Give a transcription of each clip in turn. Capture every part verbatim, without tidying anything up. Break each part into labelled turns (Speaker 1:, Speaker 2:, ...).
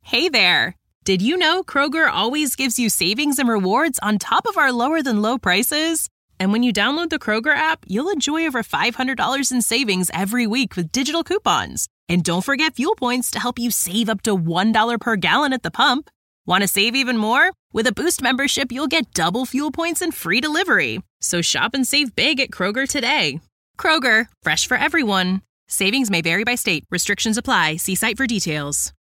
Speaker 1: Hey there! Did you know Kroger always gives you savings and rewards on top of our lower-than-low prices? And when you download the Kroger app, you'll enjoy over five hundred dollars in savings every week with digital coupons. And don't forget fuel points to help you save up to one dollar per gallon at the pump. Want to save even more? With a Boost membership, you'll get double fuel points and free delivery. So shop and save big at Kroger today. Kroger, fresh for everyone. Savings may vary by state. Restrictions apply. See site for details.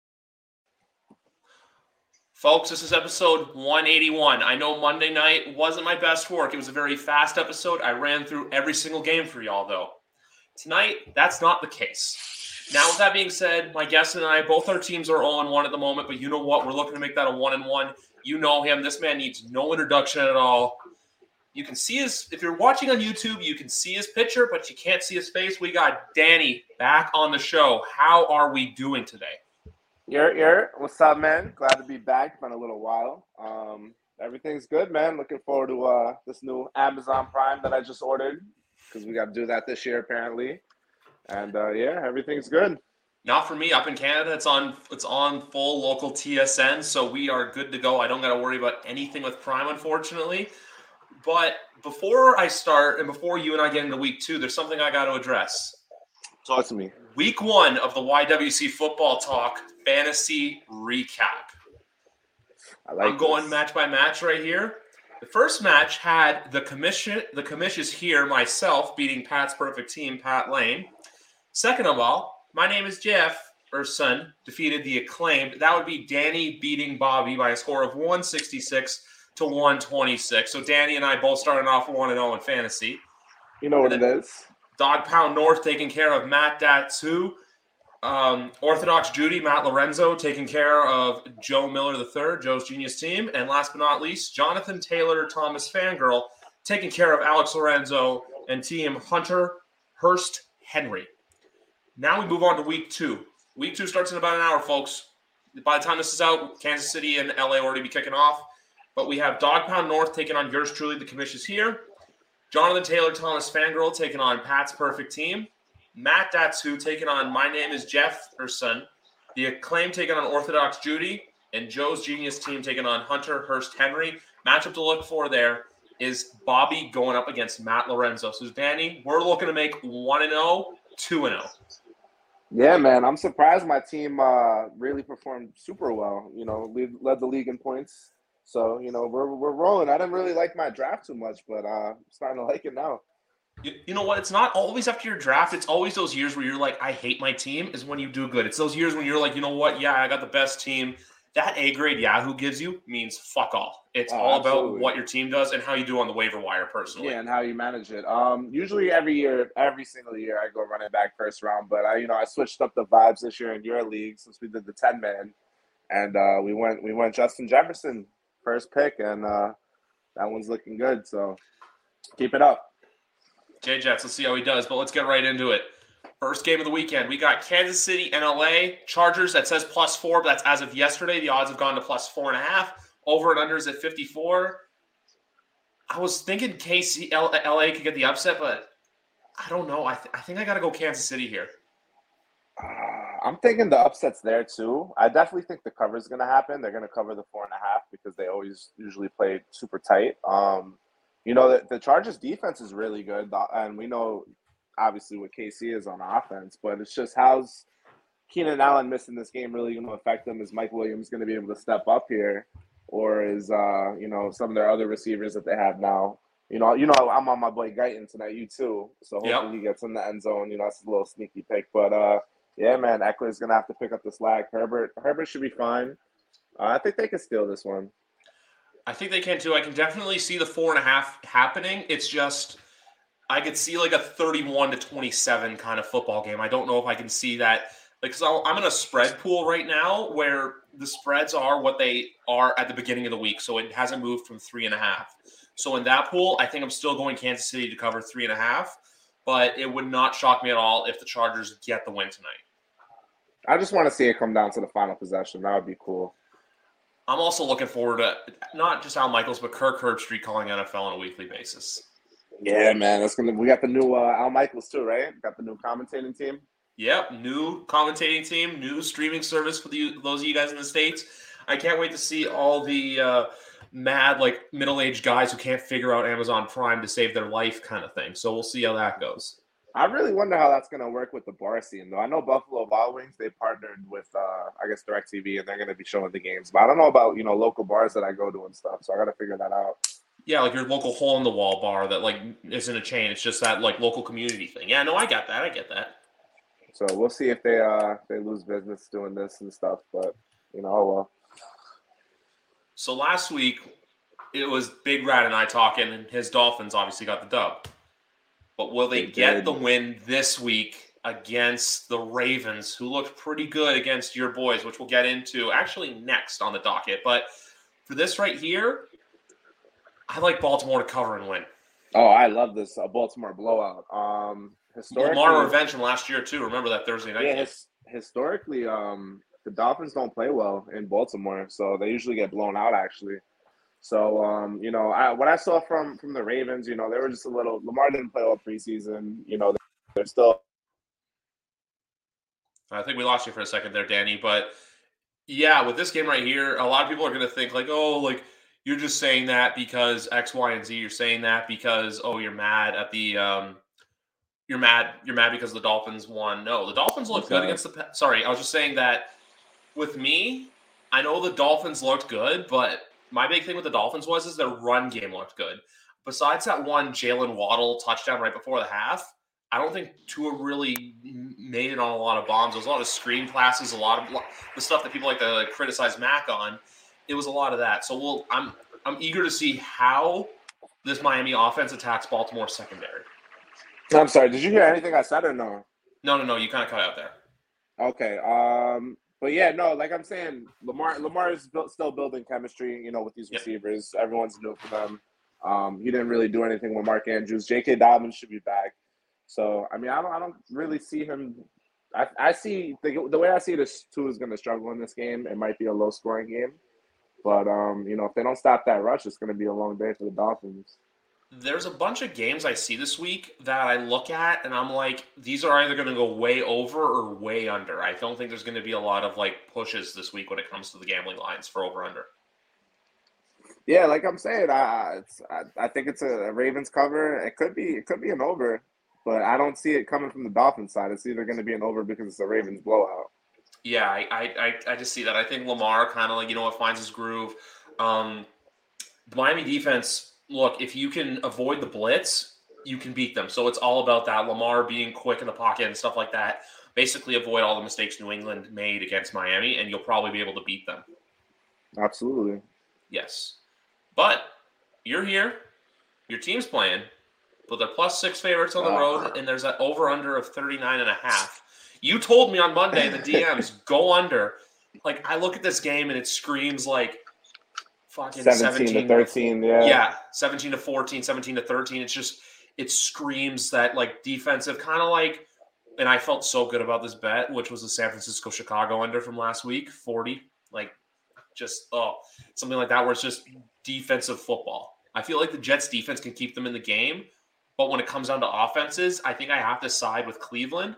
Speaker 2: Folks, this is episode one eighty-one. I know Monday night wasn't my best work. It was a very fast episode. I ran through every single game for y'all, though. Tonight, that's not the case. Now, with that being said, my guest and I, both our teams are oh and one at the moment, but you know what? We're looking to make that a one and one. You know him. This man needs no introduction at all. You can see his, if you're watching on YouTube, you can see his picture, but you can't see his face. We got Danny back on the show. How are we doing today?
Speaker 3: You're, you're. What's up, man? Glad to be back. It's been a little while. Um, everything's good, man. Looking forward to uh, this new Amazon Prime that I just ordered because we got to do that this year, apparently. And, uh, yeah, everything's good.
Speaker 2: Not for me. Up in Canada, it's on it's on full local T S N, so we are good to go. I don't got to worry about anything with Prime, unfortunately. But before I start and before you and I get into week two, there's something I got to address.
Speaker 3: Talk to me.
Speaker 2: Week one of the Y W C Football Talk Fantasy Recap.
Speaker 3: I like
Speaker 2: I'm going
Speaker 3: this.
Speaker 2: match by match right here. The first match had the commission, the commissions here, myself beating Pat's perfect team, Pat Lane. Second of all, my name is Jeff, or son, defeated the acclaimed. That would be Danny beating Bobby by a score of one sixty-six to one twenty-six. So Danny and I both started off one and oh in fantasy.
Speaker 3: You know what it is.
Speaker 2: Dog Pound North taking care of Matt Datsu. Um, Orthodox Judy, Matt Lorenzo taking care of Joe Miller the third, Joe's Genius team. And last but not least, Jonathan Taylor, Thomas Fangirl taking care of Alex Lorenzo and team Hunter Hurst Henry. Now we move on to week two. Week two starts in about an hour, folks. By the time this is out, Kansas City and L A will already be kicking off. But we have Dog Pound North taking on yours truly, the commissions here. Jonathan Taylor, Thomas Fangirl taking on Pat's perfect team. Matt Datsu taking on My Name is Jeff, her son. The Acclaim taking on Orthodox Judy. And Joe's Genius team taking on Hunter Hurst Henry. Matchup to look for there is Bobby going up against Matt Lorenzo. So, Danny, we're looking to make one and oh, two and oh.
Speaker 3: Yeah, man. I'm surprised my team uh, really performed super well. You know, lead, led the league in points. So, you know, we're we're rolling. I didn't really like my draft too much, but uh, I'm starting to like it now.
Speaker 2: You, you know what? It's not always after your draft. It's always those years where you're like, I hate my team, is when you do good. It's those years when you're like, you know what? Yeah, I got the best team. That A-grade Yahoo gives you means fuck all. It's oh, all absolutely. About what your team does and how you do on the waiver wire personally.
Speaker 3: Yeah, and how you manage it. Um, usually every year, every single year, I go running back first round. But, I, you know, I switched up the vibes this year in your league since we did the ten-man. And uh, we went we went Justin Jefferson first pick, and uh, that one's looking good. So keep it up.
Speaker 2: J Jets, let's see how he does, but let's get right into it. First game of the weekend, we got Kansas City and L A. Chargers, that says plus four, but that's as of yesterday. The odds have gone to plus four and a half. Over and under is at fifty-four. I was thinking K C, L A could get the upset, but I don't know. I, th- I think I got to go Kansas City here.
Speaker 3: Uh, I'm thinking the upset's there too. I definitely think the cover is going to happen. They're going to cover the four and a half because they always usually play super tight. Um, you know, the, the Chargers defense is really good, and we know obviously what K C is on offense, but it's just how's Keenan Allen missing this game really going to affect them? Is Mike Williams going to be able to step up here, or is uh, you know, some of their other receivers that they have now? You know, you know, I'm on my boy Guyton tonight. You too, so hopefully yep. he gets in the end zone. You know, that's a little sneaky pick, but uh, yeah, man, Eckler's going to have to pick up the slack. Herbert, Herbert should be fine. Uh, I think they can steal this one.
Speaker 2: I think they can too. I can definitely see the four and a half happening. It's just I could see like a thirty-one to twenty-seven kind of football game. I don't know if I can see that. Like, so I'm in a spread pool right now where the spreads are what they are at the beginning of the week. So it hasn't moved from three and a half. So in that pool, I think I'm still going Kansas City to cover three and a half, but it would not shock me at all if the Chargers get the win tonight.
Speaker 3: I just want to see it come down to the final possession. That would be cool.
Speaker 2: I'm also looking forward to not just Al Michaels, but Kirk Herbstreit calling N F L on a weekly basis.
Speaker 3: Yeah, man, that's gonna. We got the new uh, Al Michaels too, right? Got the new commentating team.
Speaker 2: Yep, new commentating team, new streaming service for the, those of you guys in the States. I can't wait to see all the uh, mad, like, middle-aged guys who can't figure out Amazon Prime to save their life kind of thing. So we'll see how that goes.
Speaker 3: I really wonder how that's going to work with the bar scene, though. I know Buffalo Wild Wings, they partnered with, uh, I guess, DirecTV, and they're going to be showing the games. But I don't know about, you know, local bars that I go to and stuff, so I got to figure that out.
Speaker 2: Yeah, like your local hole-in-the-wall bar that, like, isn't a chain. It's just that, like, local community thing. Yeah, no, I got that. I get that.
Speaker 3: So we'll see if they uh they lose business doing this and stuff. But, you know, oh well.
Speaker 2: So last week, it was Big Rat and I talking, and his Dolphins obviously got the dub. But will they, they get did. the win this week against the Ravens, who looked pretty good against your boys, which we'll get into actually next on the docket. But for this right here, I like Baltimore to cover and win.
Speaker 3: Oh, I love this uh, Baltimore blowout. Um, historically,
Speaker 2: Lamar revenge from last year too. Remember that Thursday night?
Speaker 3: Yeah,
Speaker 2: game?
Speaker 3: His, historically, um, the Dolphins don't play well in Baltimore, so they usually get blown out. Actually, so um, you know, I, what I saw from from the Ravens, you know, they were just a little. Lamar didn't play all preseason. You know, they're still.
Speaker 2: I think we lost you for a second there, Danny. But yeah, with this game right here, a lot of people are going to think like, oh, like. You're just saying that because X, Y, and Z. You're saying that because, oh, you're mad at the um, – you're mad You're mad because the Dolphins won. No, the Dolphins looked good against the – sorry, I was just saying that with me, I know the Dolphins looked good, but my big thing with the Dolphins was is their run game looked good. Besides that one Jalen Waddle touchdown right before the half, I don't think Tua really made it on a lot of bombs. There was a lot of screen passes, a lot of the stuff that people like to criticize Mac on. It was a lot of that. So we'll, I'm I'm eager to see how this Miami offense attacks Baltimore's secondary.
Speaker 3: I'm sorry. Did you hear anything I said or no?
Speaker 2: No, no, no. You kind of cut out there.
Speaker 3: Okay. Um. But yeah, no. Like I'm saying, Lamar Lamar is built, still building chemistry. You know, with these receivers, yep. Everyone's new for them. Um. He didn't really do anything with Mark Andrews. J K. Dobbins should be back. So I mean, I don't I don't really see him. I I see the the way I see this Tua is going to struggle in this game. It might be a low scoring game. But, um, you know, if they don't stop that rush, it's going to be a long day for the Dolphins.
Speaker 2: There's a bunch of games I see this week that I look at, and I'm like, these are either going to go way over or way under. I don't think there's going to be a lot of, like, pushes this week when it comes to the gambling lines for over-under.
Speaker 3: Yeah, like I'm saying, I, it's, I I think it's a Ravens cover. It could be it could be an over, but I don't see it coming from the Dolphins side. It's either going to be an over because it's a Ravens blowout.
Speaker 2: Yeah, I, I I just see that. I think Lamar kind of like, you know what, finds his groove. Um, the Miami defense, look, if you can avoid the blitz, you can beat them. So it's all about that. Lamar being quick in the pocket and stuff like that. Basically avoid all the mistakes New England made against Miami, and you'll probably be able to beat them.
Speaker 3: Absolutely.
Speaker 2: Yes. But you're here. Your team's playing. But they're plus six favorites on the uh, road, and there's that over-under of thirty-nine and a half. You told me on Monday in the D Ms, go under. Like, I look at this game and it screams like fucking seventeen,
Speaker 3: seventeen to thirteen, yeah.
Speaker 2: Yeah, seventeen to fourteen, seventeen to thirteen. It's just, it screams that like defensive, kind of like, and I felt so good about this bet, which was the San Francisco Chicago under from last week, forty. Like, just, oh, something like that where it's just defensive football. I feel like the Jets defense can keep them in the game, but when it comes down to offenses, I think I have to side with Cleveland.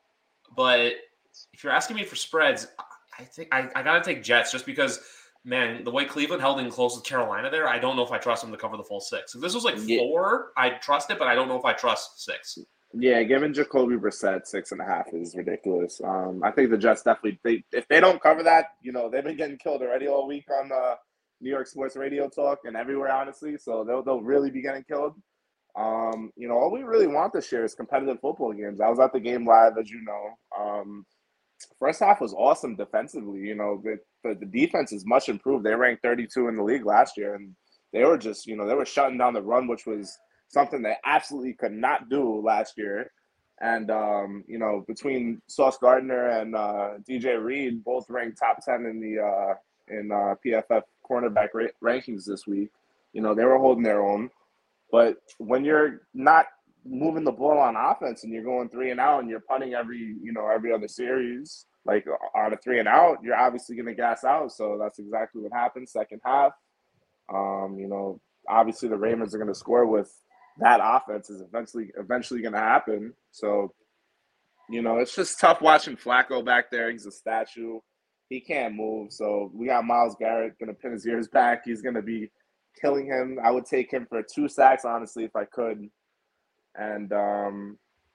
Speaker 2: But if you're asking me for spreads, I think I, I got to take Jets just because, man, the way Cleveland held in close with Carolina there, I don't know if I trust them to cover the full six. If this was like
Speaker 3: yeah.
Speaker 2: four, I'd trust it, but I don't know if I trust six.
Speaker 3: Yeah, giving Jacoby Brissett six and a half is ridiculous. Um, I think the Jets definitely, they, if they don't cover that, you know, they've been getting killed already all week on uh, New York Sports Radio Talk and everywhere, honestly. So they'll, they'll really be getting killed. Um, you know, all we really want this year is competitive football games. I was at the game live, as you know. Um, first half was awesome defensively. You know, the, the, the defense is much improved. They ranked thirty-two in the league last year, and they were just, you know, they were shutting down the run, which was something they absolutely could not do last year. And, um, you know, between Sauce Gardner and uh, D J Reed, both ranked top ten in the uh, in uh, P F F cornerback ra- rankings this week. You know, they were holding their own. But when you're not moving the ball on offense and you're going three and out and you're punting every, you know, every other series, like on a three and out, you're obviously going to gas out. So that's exactly what happened second half. Um, you know, obviously the Ravens are going to score with that offense is eventually eventually going to happen. So, You know, it's just tough watching Flacco back there. He's a statue. He can't move. So we got Myles Garrett going to pin his ears back. He's going to be killing him. I would take him for two sacks, honestly, if I could. And, um,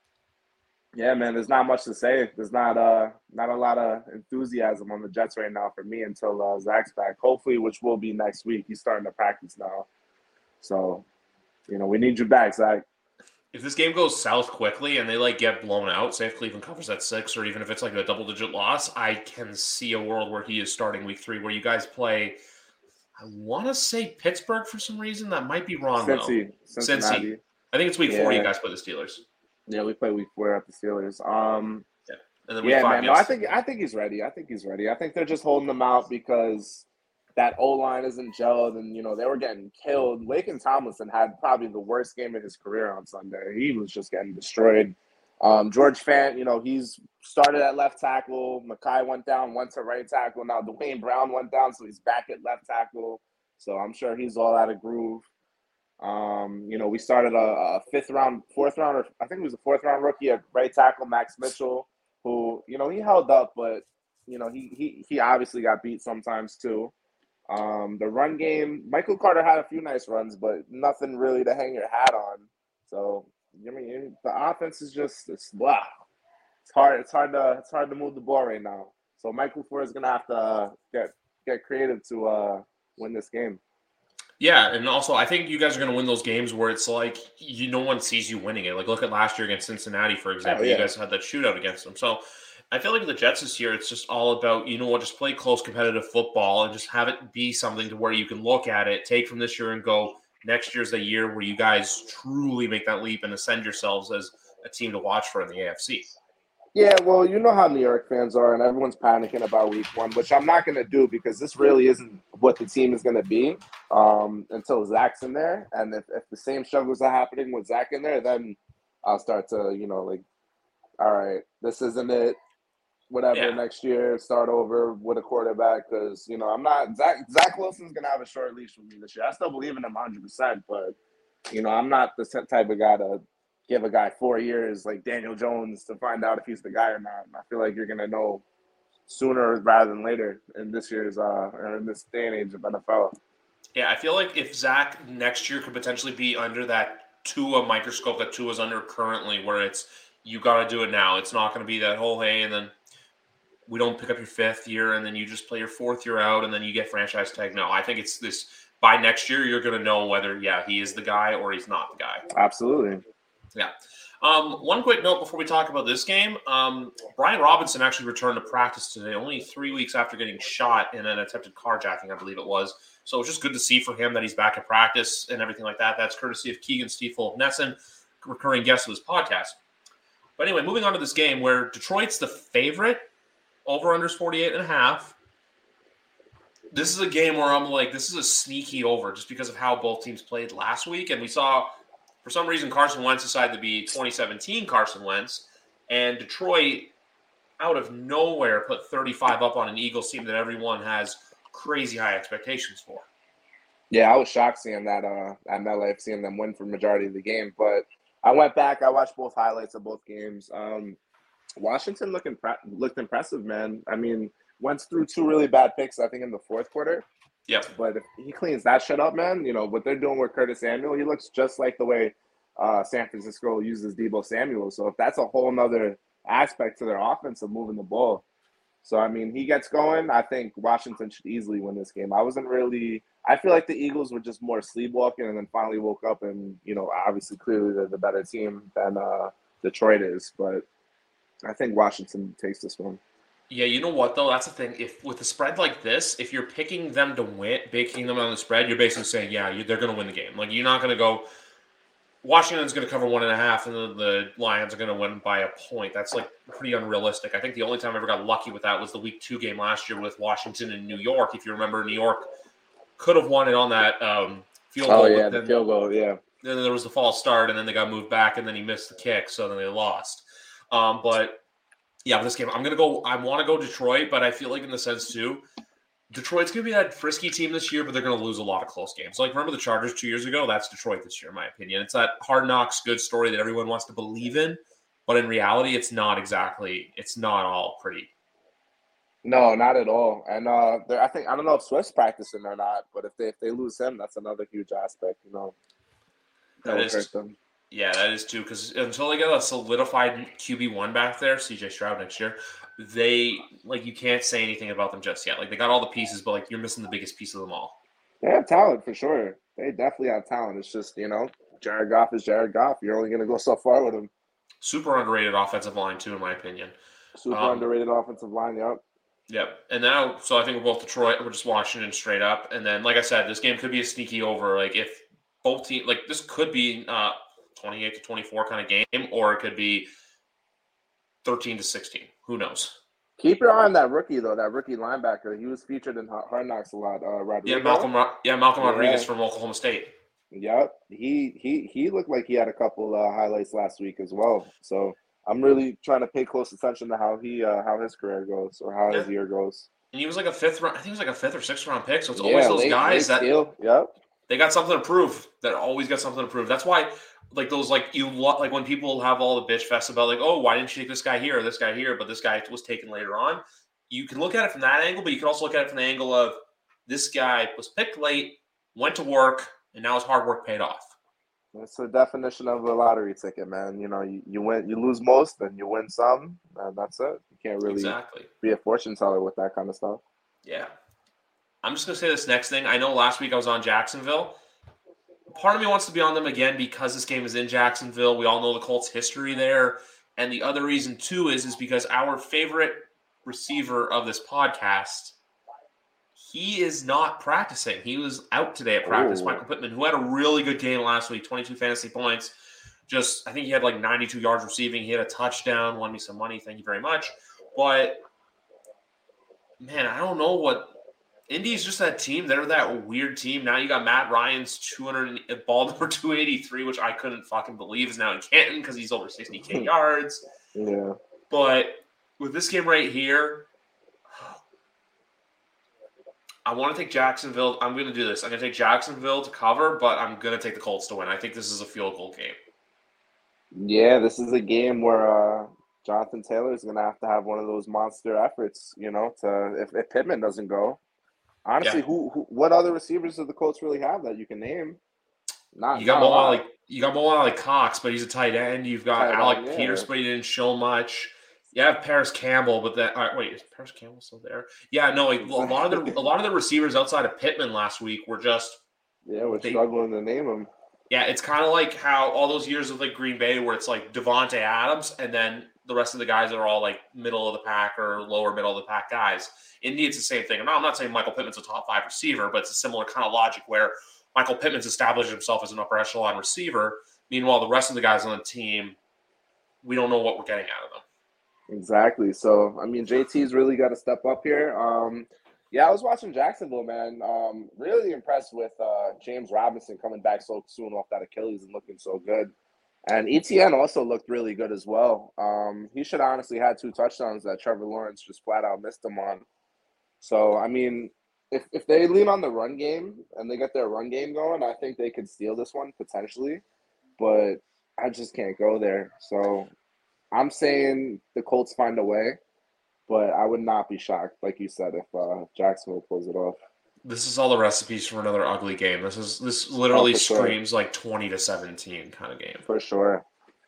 Speaker 3: yeah, man, there's not much to say. There's not uh, not a lot of enthusiasm on the Jets right now for me until uh, Zach's back. Hopefully, which will be next week. He's starting to practice now. So, you know, we need you back, Zach.
Speaker 2: If this game goes south quickly and they like get blown out, say if Cleveland covers at six, or even if it's like a double-digit loss, I can see a world where he is starting week three, where you guys play. I want to say Pittsburgh for some reason. That might be wrong.
Speaker 3: Cincy,
Speaker 2: though. Cincy. I think it's week yeah. four. You guys play the Steelers.
Speaker 3: Yeah, we play week four at the Steelers. Um,
Speaker 2: yeah, and then week
Speaker 3: yeah,
Speaker 2: five,
Speaker 3: man. No, I think I think he's ready. I think he's ready. I think they're just holding him out because that O-line isn't gelled, and, you know, they were getting killed. Laken Tomlinson had probably the worst game of his career on Sunday. He was just getting destroyed. Um, George Fant, you know, he's started at left tackle. Mackay went down, went to right tackle. Now Dwayne Brown went down, so he's back at left tackle. So I'm sure he's all out of groove. Um, you know, we started a, a fifth round, fourth round, or I think it was a fourth round rookie at right tackle, Max Mitchell, who, you know, he held up, but, you know, he he he obviously got beat sometimes too. Um, the run game, Michael Carter had a few nice runs, but nothing really to hang your hat on. So, I mean, the offense is just it's wow. It's hard. It's hard to it's hard to move the ball right now. So Michael Ford is gonna have to uh, get get creative to uh, win this game.
Speaker 2: Yeah, and also I think you guys are going to win those games where it's like you no one sees you winning it. Like look at last year against Cincinnati, for example. Oh, yeah. You guys had that shootout against them. So I feel like with the Jets this year, it's just all about, you know what, just play close competitive football and just have it be something to where you can look at it, take from this year and go, next year's the year where you guys truly make that leap and ascend yourselves as a team to watch for in the A F C.
Speaker 3: Yeah, well, you know how New York fans are, and everyone's panicking about week one, which I'm not going to do because this really isn't what the team is going to be um, until Zach's in there. And if, if the same struggles are happening with Zach in there, then I'll start to, you know, like, all right, this isn't it. Whatever, yeah. Next year, start over with a quarterback because, you know, I'm not – Zach Zach Wilson's going to have a short leash with me this year. I still believe in him one hundred percent, but, you know, I'm not the type of guy to give a guy four years like Daniel Jones to find out if he's the guy or not. And I feel like you're going to know sooner rather than later in this year's uh, – or in this day and age of N F L.
Speaker 2: Yeah, I feel like if Zach next year could potentially be under that Tua microscope that Tua's under currently where it's you got to do it now. It's not going to be that whole, hey, and then – we don't pick up your fifth year and then you just play your fourth year out and then you get franchise tag. No, I think it's this by next year, you're going to know whether, yeah, he is the guy or he's not the guy.
Speaker 3: Absolutely.
Speaker 2: Yeah. Um, one quick note before we talk about this game. Um, Brian Robinson actually returned to practice today, only three weeks after getting shot in an attempted carjacking, I believe it was. So it's just good to see for him that he's back at practice and everything like that. That's courtesy of Keegan Stiefel Nesson, recurring guest of this podcast. But anyway, moving on to this game where Detroit's the favorite. Over-under is forty-eight and a half. This is a game where I'm like, this is a sneaky over just because of how both teams played last week. And we saw, for some reason, Carson Wentz decided to be twenty seventeen Carson Wentz. And Detroit, out of nowhere, put thirty-five up on an Eagles team that everyone has crazy high expectations for.
Speaker 3: Yeah, I was shocked seeing that uh, at MetLife, seeing them win for the majority of the game. But I went back, I watched both highlights of both games. Um, Washington looked, impre- looked impressive, man. I mean, Wentz threw two really bad picks, I think, in the fourth quarter.
Speaker 2: Yeah.
Speaker 3: But if he cleans that shit up, man, you know, what they're doing with Curtis Samuel, he looks just like the way uh, San Francisco uses Deebo Samuel. So if that's a whole nother aspect to their offense of moving the ball. So, I mean, he gets going. I think Washington should easily win this game. I wasn't really – I feel like the Eagles were just more sleepwalking and then finally woke up and, you know, obviously clearly they're the better team than uh, Detroit is. But – I think Washington takes this one.
Speaker 2: Yeah, you know what, though? That's the thing. If with a spread like this, if you're picking them to win, picking them on the spread, you're basically saying, yeah, you, they're going to win the game. Like, you're not going to go, Washington's going to cover one and a half, and the, the Lions are going to win by a point. That's, like, pretty unrealistic. I think the only time I ever got lucky with that was the week two game last year with Washington and New York. If you remember, New York could have won it on that um, field goal.
Speaker 3: Oh, yeah, the field goal, yeah.
Speaker 2: Then there was the false start, and then they got moved back, and then he missed the kick, so then they lost. Um, but yeah, with this game, I'm gonna go. I want to go Detroit, but I feel like in the sense too, Detroit's gonna be that frisky team this year, but they're gonna lose a lot of close games. Like remember the Chargers two years ago? That's Detroit this year, in my opinion. It's that hard knocks good story that everyone wants to believe in, but in reality, it's not exactly. It's not all pretty.
Speaker 3: No, not at all. And uh, I think I don't know if Swift's practicing or not, but if they if they lose him, that's another huge aspect. You know, that, that would hurt them.
Speaker 2: Yeah, that is too. Because until they get a solidified Q B one back there, C J Stroud next year, they like you can't say anything about them just yet. Like they got all the pieces, but like you're missing the biggest piece of them all.
Speaker 3: They have talent for sure. They definitely have talent. It's just, you know, Jared Goff is Jared Goff. You're only going to go so far with him.
Speaker 2: Super underrated offensive line, too, in my opinion.
Speaker 3: Super um, underrated offensive line, yep.
Speaker 2: Yep. And now, so I think we're both Detroit. We're just Washington straight up. And then, like I said, this game could be a sneaky over. Like, if both teams, like, this could be uh twenty-eight to twenty-four kind of game, or it could be thirteen to sixteen. Who knows?
Speaker 3: Keep your eye on that rookie, though, that rookie linebacker. He was featured in Hard Knocks a lot. Uh, Rodrigo.
Speaker 2: Yeah, Malcolm, yeah, Malcolm
Speaker 3: yeah.
Speaker 2: Rodriguez from Oklahoma State.
Speaker 3: Yep. He he he looked like he had a couple uh, highlights last week as well. So I'm really trying to pay close attention to how he uh, how his career goes or how yeah. his year goes.
Speaker 2: And he was like a fifth round. I think he was like a fifth or sixth round pick. So it's yeah, always those late, guys late that
Speaker 3: steal. Yep.
Speaker 2: They got something to prove. That always got something to prove. That's why, like those, like you like when people have all the bitch fest about like, oh, why didn't you take this guy here or this guy here, but this guy was taken later on. You can look at it from that angle, but you can also look at it from the angle of this guy was picked late, went to work, and now his hard work paid off.
Speaker 3: That's the definition of a lottery ticket, man. You know, you, you win, you lose most, and you win some, and that's it. You can't really
Speaker 2: exactly.
Speaker 3: be a fortune teller with that kind of stuff.
Speaker 2: Yeah. I'm just going to say this next thing. I know last week I was on Jacksonville. Part of me wants to be on them again because this game is in Jacksonville. We all know the Colts' history there. And the other reason, too, is, is because our favorite receiver of this podcast, he is not practicing. He was out today at practice. Ooh. Michael Pittman, who had a really good game last week, twenty-two fantasy points. Just, I think he had like ninety-two yards receiving. He had a touchdown, won me some money. Thank you very much. But, man, I don't know what – Indy's just that team. They're that weird team. Now you got Matt Ryan's two hundred ball number two eighty-three, which I couldn't fucking believe is now in Canton because he's over sixty K yards.
Speaker 3: Yeah.
Speaker 2: But with this game right here, I want to take Jacksonville. I'm going to do this. I'm going to take Jacksonville to cover, but I'm going to take the Colts to win. I think this is a field goal game.
Speaker 3: Yeah, this is a game where uh, Jonathan Taylor is going to have to have one of those monster efforts, you know, to if, if Pittman doesn't go. Honestly, yeah. who, who what other receivers do the Colts really have that you can name? Not
Speaker 2: you got
Speaker 3: not
Speaker 2: more like you got more like Cox, but he's a tight end. You've got tight Alec end, yeah. Pierce, but he didn't show much. You have Paris Campbell, but that uh, wait, is Paris Campbell still there? Yeah, no. Like, a lot of the a lot of the receivers outside of Pittman last week were just
Speaker 3: yeah, we're
Speaker 2: they,
Speaker 3: struggling to name them.
Speaker 2: Yeah, it's kind of like how all those years of like Green Bay, where it's like Devontae Adams, and then the rest of the guys are all like middle of the pack or lower middle of the pack guys. Indy, it's the same thing. I'm not, I'm not saying Michael Pittman's a top five receiver, but it's a similar kind of logic where Michael Pittman's established himself as an upper echelon receiver. Meanwhile, the rest of the guys on the team, we don't know what we're getting out of them.
Speaker 3: Exactly. So, I mean, J T's really got to step up here. Um, yeah, I was watching Jacksonville, man. Um, really impressed with uh, James Robinson coming back so soon off that Achilles and looking so good. And E T N also looked really good as well. Um, he should honestly had two touchdowns that Trevor Lawrence just flat out missed him on. So, I mean, if if they lean on the run game and they get their run game going, I think they could steal this one potentially. But I just can't go there. So I'm saying the Colts find a way, but I would not be shocked, like you said, if uh, Jacksonville pulls it off.
Speaker 2: This is all the recipes for another ugly game. This is this literally oh, screams sure. like twenty to seventeen kind of game.
Speaker 3: For sure.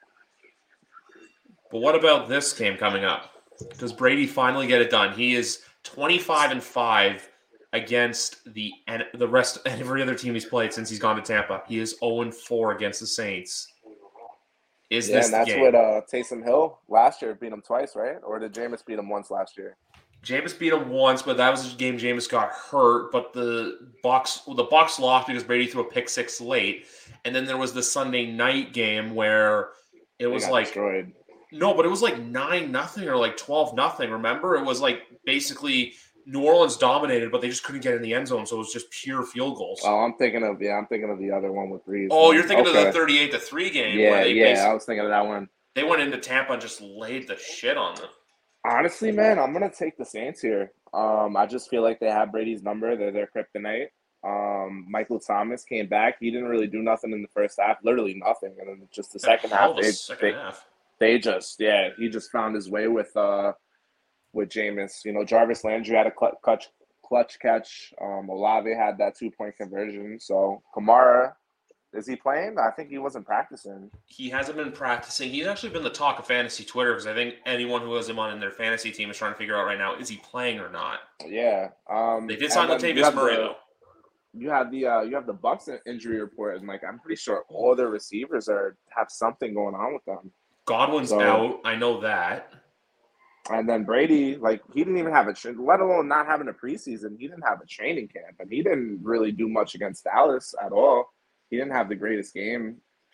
Speaker 2: But what about this game coming up? Does Brady finally get it done? He is twenty-five and five against the and the rest every other team he's played since he's gone to Tampa. He is zero and four against the Saints. Is
Speaker 3: yeah,
Speaker 2: this
Speaker 3: and that's
Speaker 2: the game?
Speaker 3: what uh, Taysom Hill last year beat him twice, right? Or did Jameis beat him once last year?
Speaker 2: Jameis beat him once, but that was the game Jameis got hurt. But the Bucs, well, the Bucs lost because Brady threw a pick six late, and then there was the Sunday night game where it was like
Speaker 3: destroyed.
Speaker 2: No, but it was like nine nothing or like twelve nothing. Remember, it was like basically New Orleans dominated, but they just couldn't get in the end zone, so it was just pure field goals.
Speaker 3: Oh, I'm thinking of yeah, I'm thinking of the other one with Brees.
Speaker 2: Oh, you're thinking okay. of the thirty-eight to three game.
Speaker 3: Yeah,
Speaker 2: where they
Speaker 3: yeah, I was thinking of that one.
Speaker 2: They went into Tampa and just laid the shit on them.
Speaker 3: Honestly, man, I'm gonna take the Saints here. Um, I just feel like they have Brady's number. They're their kryptonite. Um, Michael Thomas came back. He didn't really do nothing in the first half, literally nothing. And then just the second half,
Speaker 2: the
Speaker 3: they,
Speaker 2: second
Speaker 3: they,
Speaker 2: half.
Speaker 3: They just, yeah, he just found his way with uh with Jameis. You know, Jarvis Landry had a cl- clutch clutch catch. Um, Olave had that two point conversion. So Kamara, is he playing? I think he wasn't practicing.
Speaker 2: He hasn't been practicing. He's actually been the talk of fantasy Twitter because I think anyone who has him on in their fantasy team is trying to figure out right now, is he playing or not?
Speaker 3: Yeah. Um,
Speaker 2: they did sign Latavius Murray,
Speaker 3: the,
Speaker 2: though.
Speaker 3: You have the uh, you have the Bucks injury report, and like I'm pretty sure all their receivers are have something going on with them.
Speaker 2: Godwin's so, out. I know that.
Speaker 3: And then Brady, like he didn't even have a, let alone not having a preseason. He didn't have a training camp, and he didn't really do much against Dallas at all. He didn't have the greatest game.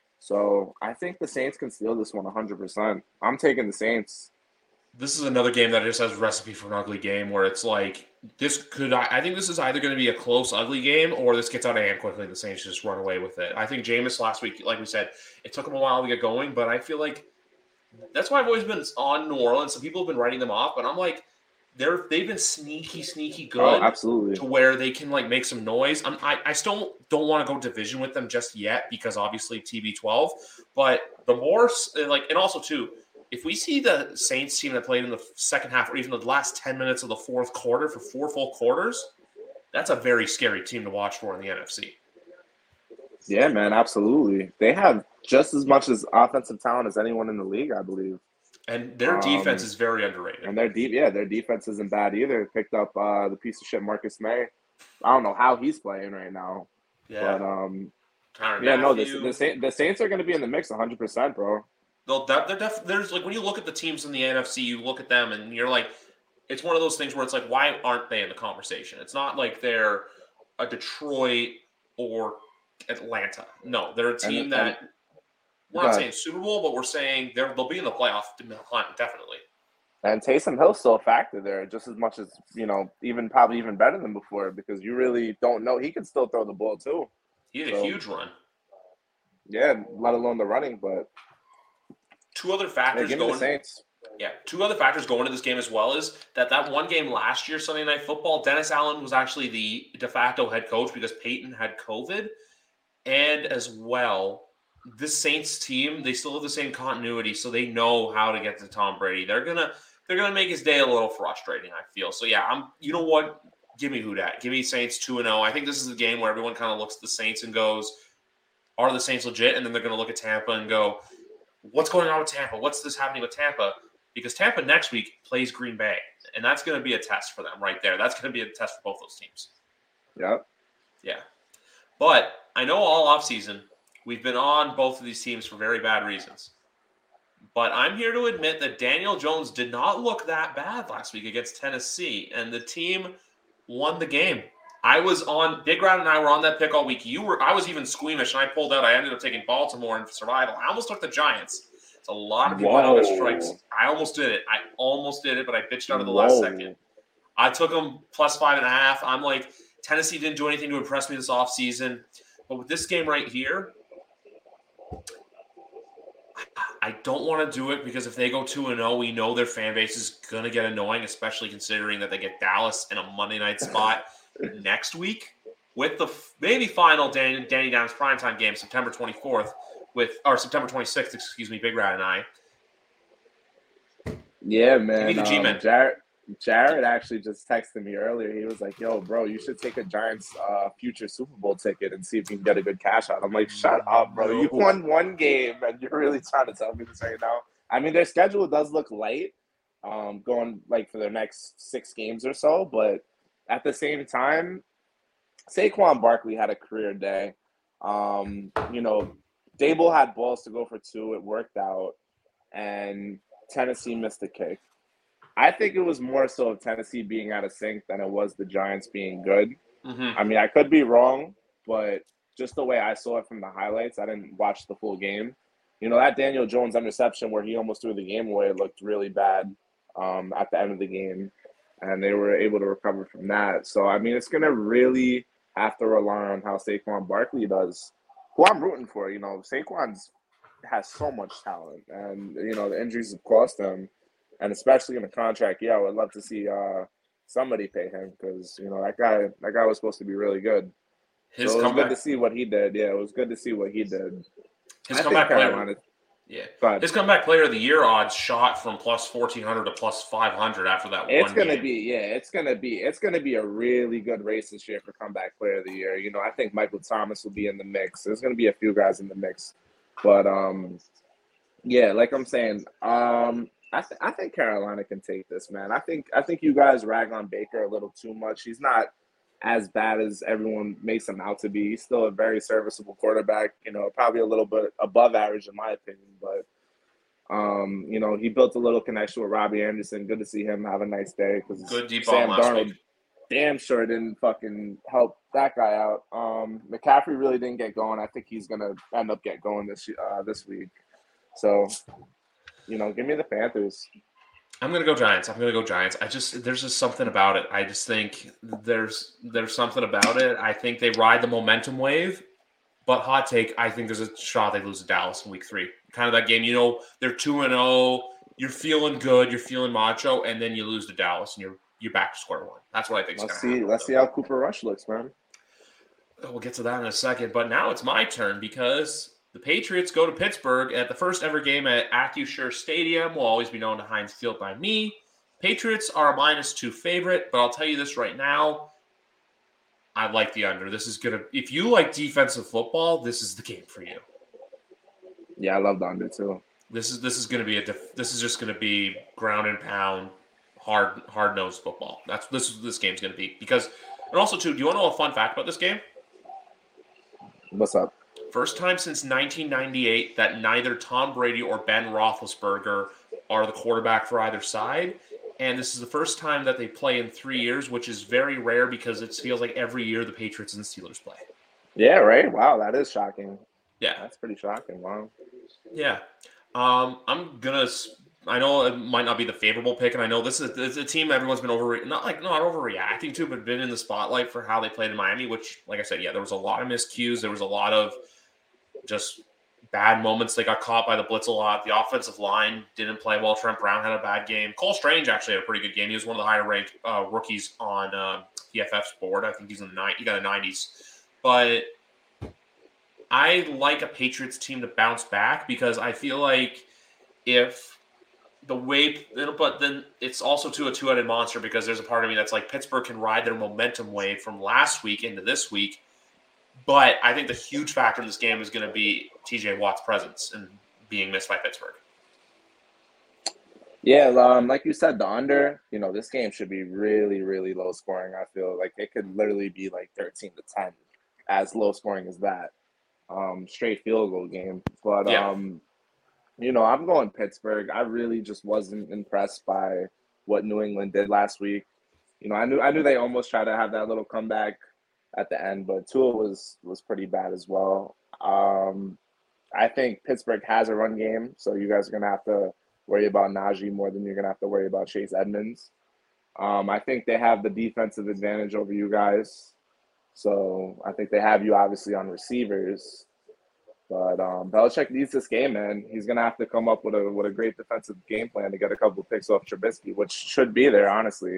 Speaker 3: So I think the Saints can steal this one one hundred percent. I'm taking the Saints.
Speaker 2: This is another game that just has a recipe for an ugly game where it's like, this could, I think this is either going to be a close, ugly game or this gets out of hand quickly. The Saints just run away with it. I think Jameis last week, like we said, it took him a while to get going, but I feel like that's why I've always been on New Orleans. Some people have been writing them off, but I'm like, they're they've been sneaky, sneaky good.
Speaker 3: Oh, absolutely.
Speaker 2: To where they can like make some noise. I'm, I I still don't want to go division with them just yet because obviously T B twelve. But the more like, and also too, if we see the Saints team that played in the second half or even the last ten minutes of the fourth quarter for four full quarters, that's a very scary team to watch for in the N F C.
Speaker 3: Yeah, man, absolutely. They have just as much as offensive talent as anyone in the league, I believe.
Speaker 2: And their defense um, is very underrated.
Speaker 3: And their deep, yeah, their defense isn't bad either. Picked up uh, the piece of shit Marcus May. I don't know how he's playing right now.
Speaker 2: Yeah.
Speaker 3: But um,
Speaker 2: Tyrann
Speaker 3: yeah,
Speaker 2: Matthew.
Speaker 3: no, the, the, the Saints are going to be in the mix one hundred percent, bro.
Speaker 2: They'll, they're def- there's like when you look at the teams in the N F C, you look at them and you're like, it's one of those things where it's like, why aren't they in the conversation? It's not like they're a Detroit or Atlanta. No, they're a team and, that and, we're not saying Super Bowl, but we're saying they're, they'll be in the playoff hunt definitely.
Speaker 3: And Taysom Hill's still a factor there, just as much as, you know, even probably even better than before because you really don't know. He can still throw the ball too.
Speaker 2: He had so, a huge run.
Speaker 3: Yeah, let alone the running, but
Speaker 2: two other factors
Speaker 3: yeah,
Speaker 2: going.
Speaker 3: The Saints.
Speaker 2: Yeah, two other factors going into this game as well is that that one game last year, Sunday Night Football, Dennis Allen was actually the de facto head coach because Peyton had COVID, and as well. This Saints team, they still have the same continuity, so they know how to get to Tom Brady. They're gonna they're gonna make his day a little frustrating, I feel. So yeah, I'm you know what? Give me who dat. Give me Saints two and oh. I think this is a game where everyone kind of looks at the Saints and goes, are the Saints legit? And then they're gonna look at Tampa and go, what's going on with Tampa? What's this happening with Tampa? Because Tampa next week plays Green Bay, and that's gonna be a test for them right there. That's gonna be a test for both those teams.
Speaker 3: Yeah.
Speaker 2: Yeah. But I know all offseason we've been on both of these teams for very bad reasons. But I'm here to admit that Daniel Jones did not look that bad last week against Tennessee, and the team won the game. I was on – Big Rat and I were on that pick all week. You were. I was even squeamish, and I pulled out. I ended up taking Baltimore in survival. I almost took the Giants. It's a lot of people on their strikes. I almost did it. I almost did it, but I bitched out of the
Speaker 3: Whoa.
Speaker 2: last second. I took them plus five and a half. I'm like, Tennessee didn't do anything to impress me this offseason. But with this game right here – I don't want to do it because if they go two and oh, we know their fan base is going to get annoying, especially considering that they get Dallas in a Monday night spot next week with the maybe final Danny, Danny Dimes primetime game, September twenty-fourth, with or September twenty-sixth, excuse me, Big Rat and I.
Speaker 3: Yeah, man.
Speaker 2: Give me the G-Men.
Speaker 3: Um, Jared, Jared actually just texted me earlier. He was like, yo, bro, you should take a Giants uh, future Super Bowl ticket and see if you can get a good cash out. I'm like, shut up, bro. You won one game, and you're really trying to tell me this right now. I mean, their schedule does look light um, going, like, for their next six games or so. But at the same time, Saquon Barkley had a career day. Um, you know, Dable had balls to go for two. It worked out. And Tennessee missed the kick. I think it was more so of Tennessee being out of sync than it was the Giants being good.
Speaker 2: Mm-hmm.
Speaker 3: I mean, I could be wrong, but just the way I saw it from the highlights, I didn't watch the full game. You know, that Daniel Jones interception where he almost threw the game away looked really bad um, at the end of the game, and they were able to recover from that. So, I mean, it's going to really have to rely on how Saquon Barkley does, who I'm rooting for. You know, Saquon's has so much talent, and, you know, the injuries have cost him. And especially in the contract, yeah, I would love to see uh, somebody pay him because, you know, that guy that guy was supposed to be really good. His so it was comeback. Good to see what he did. Yeah, it was good to see what he did.
Speaker 2: His I comeback plan, yeah, Yeah.
Speaker 3: But
Speaker 2: his comeback player of the year odds shot from plus fourteen hundred to plus five hundred after that
Speaker 3: it's
Speaker 2: one
Speaker 3: gonna
Speaker 2: game.
Speaker 3: be yeah, it's gonna be it's gonna be a really good race this year for comeback player of the year. You know, I think Michael Thomas will be in the mix. There's gonna be a few guys in the mix, but um, yeah, like I'm saying, um, I th- I think Carolina can take this, man. I think I think you guys rag on Baker a little too much. He's not as bad as everyone makes him out to be. He's still a very serviceable quarterback. You know, probably a little bit above average in my opinion, but. Um, you know, he built a little connection with Robbie Anderson. Good to see him have a nice day because
Speaker 2: Good deep
Speaker 3: Sam
Speaker 2: bomb last
Speaker 3: Darnold
Speaker 2: week.
Speaker 3: damn sure didn't fucking help that guy out. Um, McCaffrey really didn't get going. I think he's gonna end up get going this uh, this week. So, you know, give me the Panthers.
Speaker 2: I'm gonna go Giants. I'm gonna go Giants. I just there's just something about it. I just think there's there's something about it. I think they ride the momentum wave. But hot take, I think there's a shot they lose to Dallas in week three. Kind of that game, you know, they're two and oh, you're feeling good, you're feeling macho, and then you lose to Dallas and you're you're back to square one. That's what I think is
Speaker 3: Let's
Speaker 2: going to
Speaker 3: see.
Speaker 2: happen.
Speaker 3: Let's see how Cooper Rush looks, man.
Speaker 2: We'll get to that in a second. But now it's my turn because the Patriots go to Pittsburgh at the first ever game at Acrisure Stadium. Will always be known to Heinz Field by me. Patriots are a minus two favorite, but I'll tell you this right now. I like the under. This is going to – if you like defensive football, this is the game for you.
Speaker 3: Yeah, I love the under too.
Speaker 2: This is this is going to be a – this is just going to be ground and pound, hard, hard-nosed football. That's this is this game's going to be. Because – and also, too, do you want to know a fun fact about this game?
Speaker 3: What's up?
Speaker 2: First time since nineteen ninety-eight that neither Tom Brady or Ben Roethlisberger are the quarterback for either side. And this is the first time that they play in three years, which is very rare because it feels like every year the Patriots and the Steelers play.
Speaker 3: Yeah, right? Wow, that is shocking.
Speaker 2: Yeah.
Speaker 3: That's pretty shocking. Wow.
Speaker 2: Yeah. Um, I'm going to – I know it might not be the favorable pick, and I know this is it's a team everyone's been over – not like not overreacting to, but been in the spotlight for how they played in Miami, which, like I said, yeah, there was a lot of miscues. There was a lot of just – bad moments. They got caught by the blitz a lot. The offensive line didn't play well. Trent Brown had a bad game. Cole Strange actually had a pretty good game. He was one of the higher ranked uh, rookies on uh, P F F's board. I think he's in the nine. He got a nineties. But I like a Patriots team to bounce back because I feel like if the way, but then it's also to a two-headed monster because there's a part of me that's like Pittsburgh can ride their momentum wave from last week into this week. But I think the huge factor in this game is going to be T J Watt's presence and being missed by Pittsburgh.
Speaker 3: Yeah, um, like you said, the under, you know, this game should be really, really low scoring. I feel like it could literally be like thirteen to ten, as low scoring as that. Um, straight field goal game. But,
Speaker 2: Yeah.
Speaker 3: um, you know, I'm going Pittsburgh. I really just wasn't impressed by what New England did last week. You know, I knew I knew they almost tried to have that little comeback at the end, but Tua was was pretty bad as well. Um, I think Pittsburgh has a run game, so you guys are gonna have to worry about Najee more than you're gonna have to worry about Chase Edmonds. Um, I think they have the defensive advantage over you guys, so I think they have you obviously on receivers. But um, Belichick needs this game, man. He's gonna have to come up with a with a great defensive game plan to get a couple picks off Trubisky, which should be there, honestly.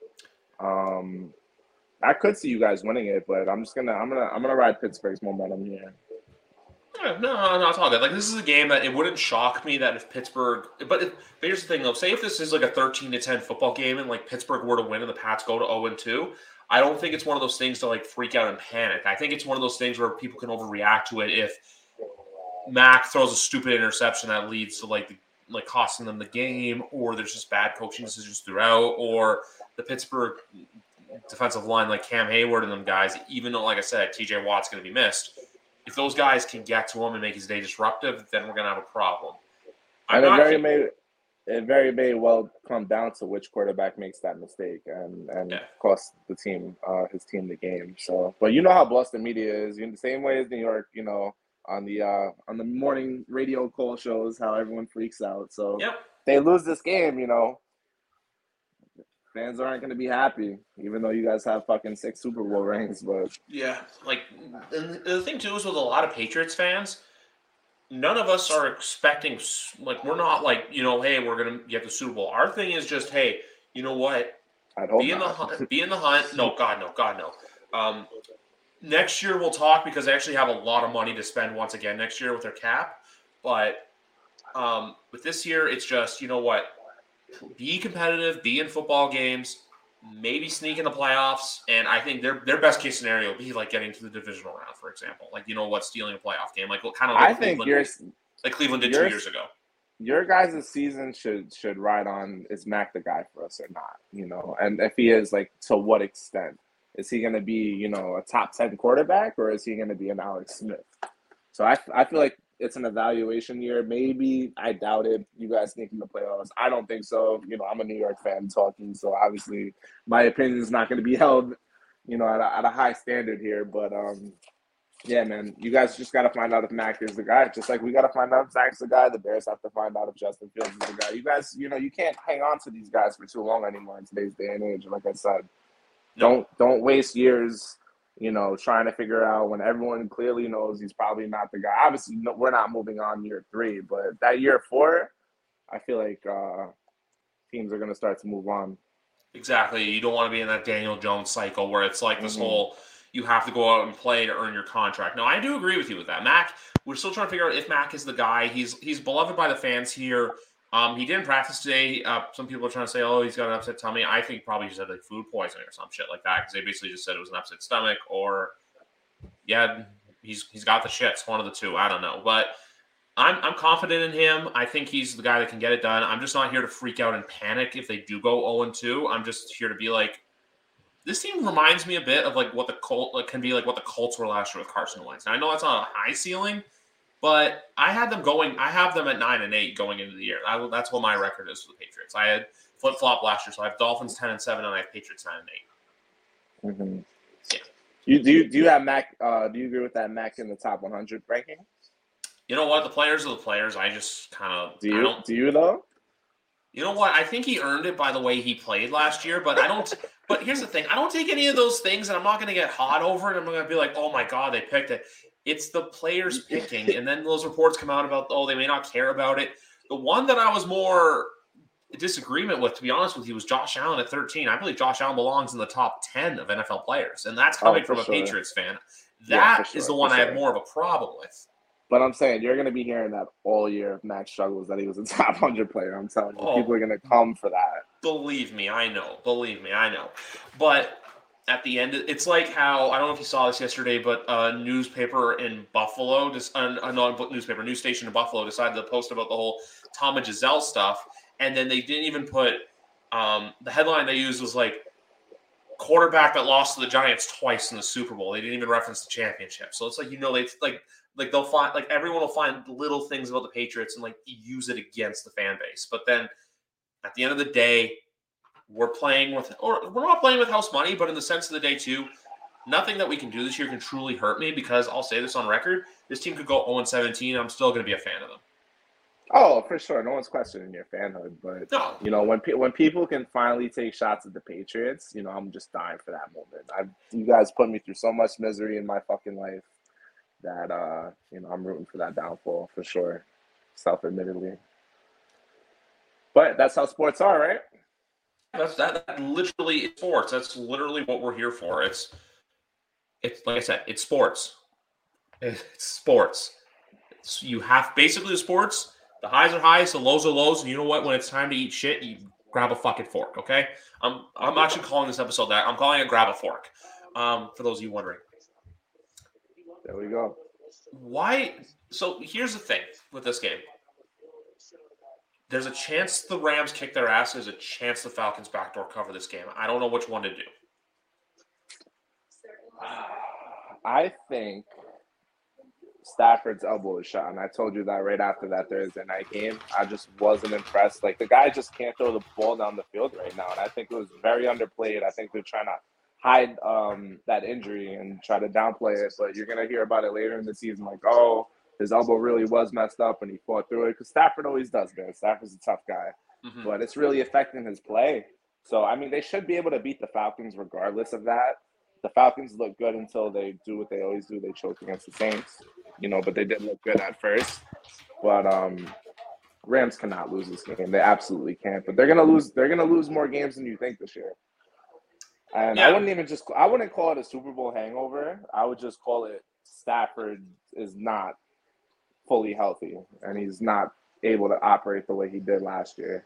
Speaker 3: Um, I could see you guys winning it, but I'm just gonna I'm gonna I'm gonna ride Pittsburgh's momentum here.
Speaker 2: No, no, no, it's all good. Like, this is a game that it wouldn't shock me that if Pittsburgh, but, if, but here's the thing though. Say if this is like a thirteen to ten football game and like Pittsburgh were to win and the Pats go to oh and two, I don't think it's one of those things to like freak out and panic. I think it's one of those things where people can overreact to it if Mac throws a stupid interception that leads to like the, like costing them the game, or there's just bad coaching decisions throughout, or the Pittsburgh defensive line like Cam Hayward and them guys, even though, like I said, T J Watt's going to be missed. If those guys can get to him and make his day disruptive, then we're going to have a problem. I'm
Speaker 3: And it
Speaker 2: not
Speaker 3: very
Speaker 2: think-
Speaker 3: may it very may well come down to which quarterback makes that mistake and and
Speaker 2: Yeah.
Speaker 3: cost the team uh, his team the game. So, but you know how blessed the media is. In the same way as New York, you know, on the uh, on the morning radio call shows, how everyone freaks out. So
Speaker 2: Yep.
Speaker 3: they lose this game, you know, fans aren't going to be happy, even though you guys have fucking six Super Bowl rings. But
Speaker 2: Yeah, like, and the thing too is with a lot of Patriots fans, none of us are expecting, like, we're not like, you know, hey, we're going to get the Super Bowl. Our thing is just, hey, you know what?
Speaker 3: I'd hope
Speaker 2: Be in the
Speaker 3: not.
Speaker 2: hunt. Be in the hunt. No, God, no, God, no. Um, next year we'll talk because they actually have a lot of money to spend once again next year with their cap. But Um, but this year, it's just, you know what? Be competitive, be in football games, maybe sneak in the playoffs. And I think their their best case scenario would be like getting to the divisional round, for example. Like, you know what? Stealing a playoff game. Like, kind of like
Speaker 3: I think
Speaker 2: Cleveland,
Speaker 3: you're,
Speaker 2: like Cleveland did
Speaker 3: you're,
Speaker 2: two years ago.
Speaker 3: Your guys' season should should ride on, is Mac the guy for us or not? You know, and if he is, like, to what extent? Is he going to be, you know, a top ten quarterback, or is he going to be an Alex Smith? So I, I feel like it's an evaluation year. Maybe. I doubt it. You guys sneak in the playoffs. I don't think so. You know, I'm a New York fan talking, so obviously my opinion is not going to be held, you know, at a, at a high standard here. But, um, yeah, man, you guys just got to find out if Mac is the guy. Just like we got to find out if Zach's the guy. The Bears have to find out if Justin Fields is the guy. You guys, you know, you can't hang on to these guys for too long anymore in today's day and age. Like I said, don't don't waste years, you know, trying to figure out when everyone clearly knows he's probably not the guy. Obviously, no, we're not moving on year three, but that year four, I feel like uh, teams are going to start to move on.
Speaker 2: Exactly. You don't want to be in that Daniel Jones cycle where it's like this
Speaker 3: mm-hmm.
Speaker 2: whole you have to go out and play to earn your contract. No, I do agree with you with that. Mac, we're still trying to figure out if Mac is the guy. He's he's beloved by the fans here. Um, he didn't practice today. Uh, some people are trying to say, oh, he's got an upset tummy. I think probably just had like food poisoning or some shit like that because they basically just said it was an upset stomach or, yeah, he's he's got the shits. One of the two. I don't know. But I'm I'm confident in him. I think he's the guy that can get it done. I'm just not here to freak out and panic if they do go oh and two. I'm just here to be like, this team reminds me a bit of like what the Colt like, can be like what the Colts were last year with Carson Wentz. Now, I know that's not a high ceiling, but I had them going. I have them at nine and eight going into the year. I, that's what my record is for the Patriots. I had flip flop last year, so I have Dolphins ten and seven, and I have Patriots nine and eight.
Speaker 3: Mm-hmm.
Speaker 2: Yeah.
Speaker 3: You do you do you have Mac? Uh, do you agree with that Mac in the top one hundred ranking?
Speaker 2: You know what? The players are the players. I just kind of
Speaker 3: do you
Speaker 2: I don't,
Speaker 3: do you though?
Speaker 2: You know what? I think he earned it by the way he played last year, but I don't. But here's the thing: I don't take any of those things, and I'm not going to get hot over it. I'm going to be like, "Oh my god, they picked it." It's the players picking, and then those reports come out about, "Oh, they may not care about it." The one that I was more disagreement with, to be honest with you, was Josh Allen at thirteen. I believe Josh Allen belongs in the top ten of N F L players, and that's coming
Speaker 3: oh,
Speaker 2: from a
Speaker 3: sure.
Speaker 2: Patriots fan. That
Speaker 3: yeah, sure,
Speaker 2: is the one I
Speaker 3: sure.
Speaker 2: have more of a problem with.
Speaker 3: But I'm saying you're going to be hearing that all year if Mac struggles, that he was a top one hundred player. I'm telling you, oh, people are going to come for that.
Speaker 2: Believe me, I know. Believe me, I know. But at the end, it's like how, I don't know if you saw this yesterday, but a newspaper in Buffalo, just uh, not newspaper, news station in Buffalo decided to post about the whole Tom and Giselle stuff. And then they didn't even put, um, the headline they used was like, quarterback that lost to the Giants twice in the Super Bowl. They didn't even reference the championship. So it's like, you know, they like, Like they'll find, like everyone will find little things about the Patriots and like use it against the fan base. But then at the end of the day, we're playing with, or we're not playing with house money, but in the sense of the day too, nothing that we can do this year can truly hurt me because I'll say this on record, this team could go oh and seventeen. I'm still going to be a fan of them.
Speaker 3: Oh, for sure. No one's questioning your fanhood, but
Speaker 2: no.
Speaker 3: you know, when pe- when people can finally take shots at the Patriots, you know, I'm just dying for that moment. I've, you guys put me through so much misery in my fucking life that, uh, you know, I'm rooting for that downfall for sure, self-admittedly. But that's how sports are, right?
Speaker 2: That's that, that literally is sports. That's literally what we're here for. It's, it's like I said, it's sports. It's sports. It's, you have basically the sports. The highs are highs, the lows are lows, and you know what? When it's time to eat shit, you grab a fucking fork. Okay, I'm I'm actually calling this episode that. I'm calling it grab a fork. Um, for those of you wondering.
Speaker 3: There we go.
Speaker 2: Why? So here's the thing with this game. There's a chance the Rams kick their ass. There's a chance the Falcons backdoor cover this game. I don't know which one to do.
Speaker 3: I think Stafford's elbow is shot, and I told you that right after that Thursday night game. I just wasn't impressed. Like, the guy just can't throw the ball down the field right now, and I think it was very underplayed. I think they're trying to hide um, that injury and try to downplay it, but you're going to hear about it later in the season, like, oh, his elbow really was messed up and he fought through it, because Stafford always does, man. Stafford's a tough guy, mm-hmm. but it's really affecting his play. So, I mean, they should be able to beat the Falcons regardless of that. The Falcons look good until they do what they always do. They choke against the Saints, you know, but they did look good at first. But um, Rams cannot lose this game. They absolutely can't. But they're gonna lose. They're gonna lose more games than you think this year. And yeah. I wouldn't even just. I wouldn't call it a Super Bowl hangover. I would just call it Stafford is not fully healthy, and he's not able to operate the way he did last year.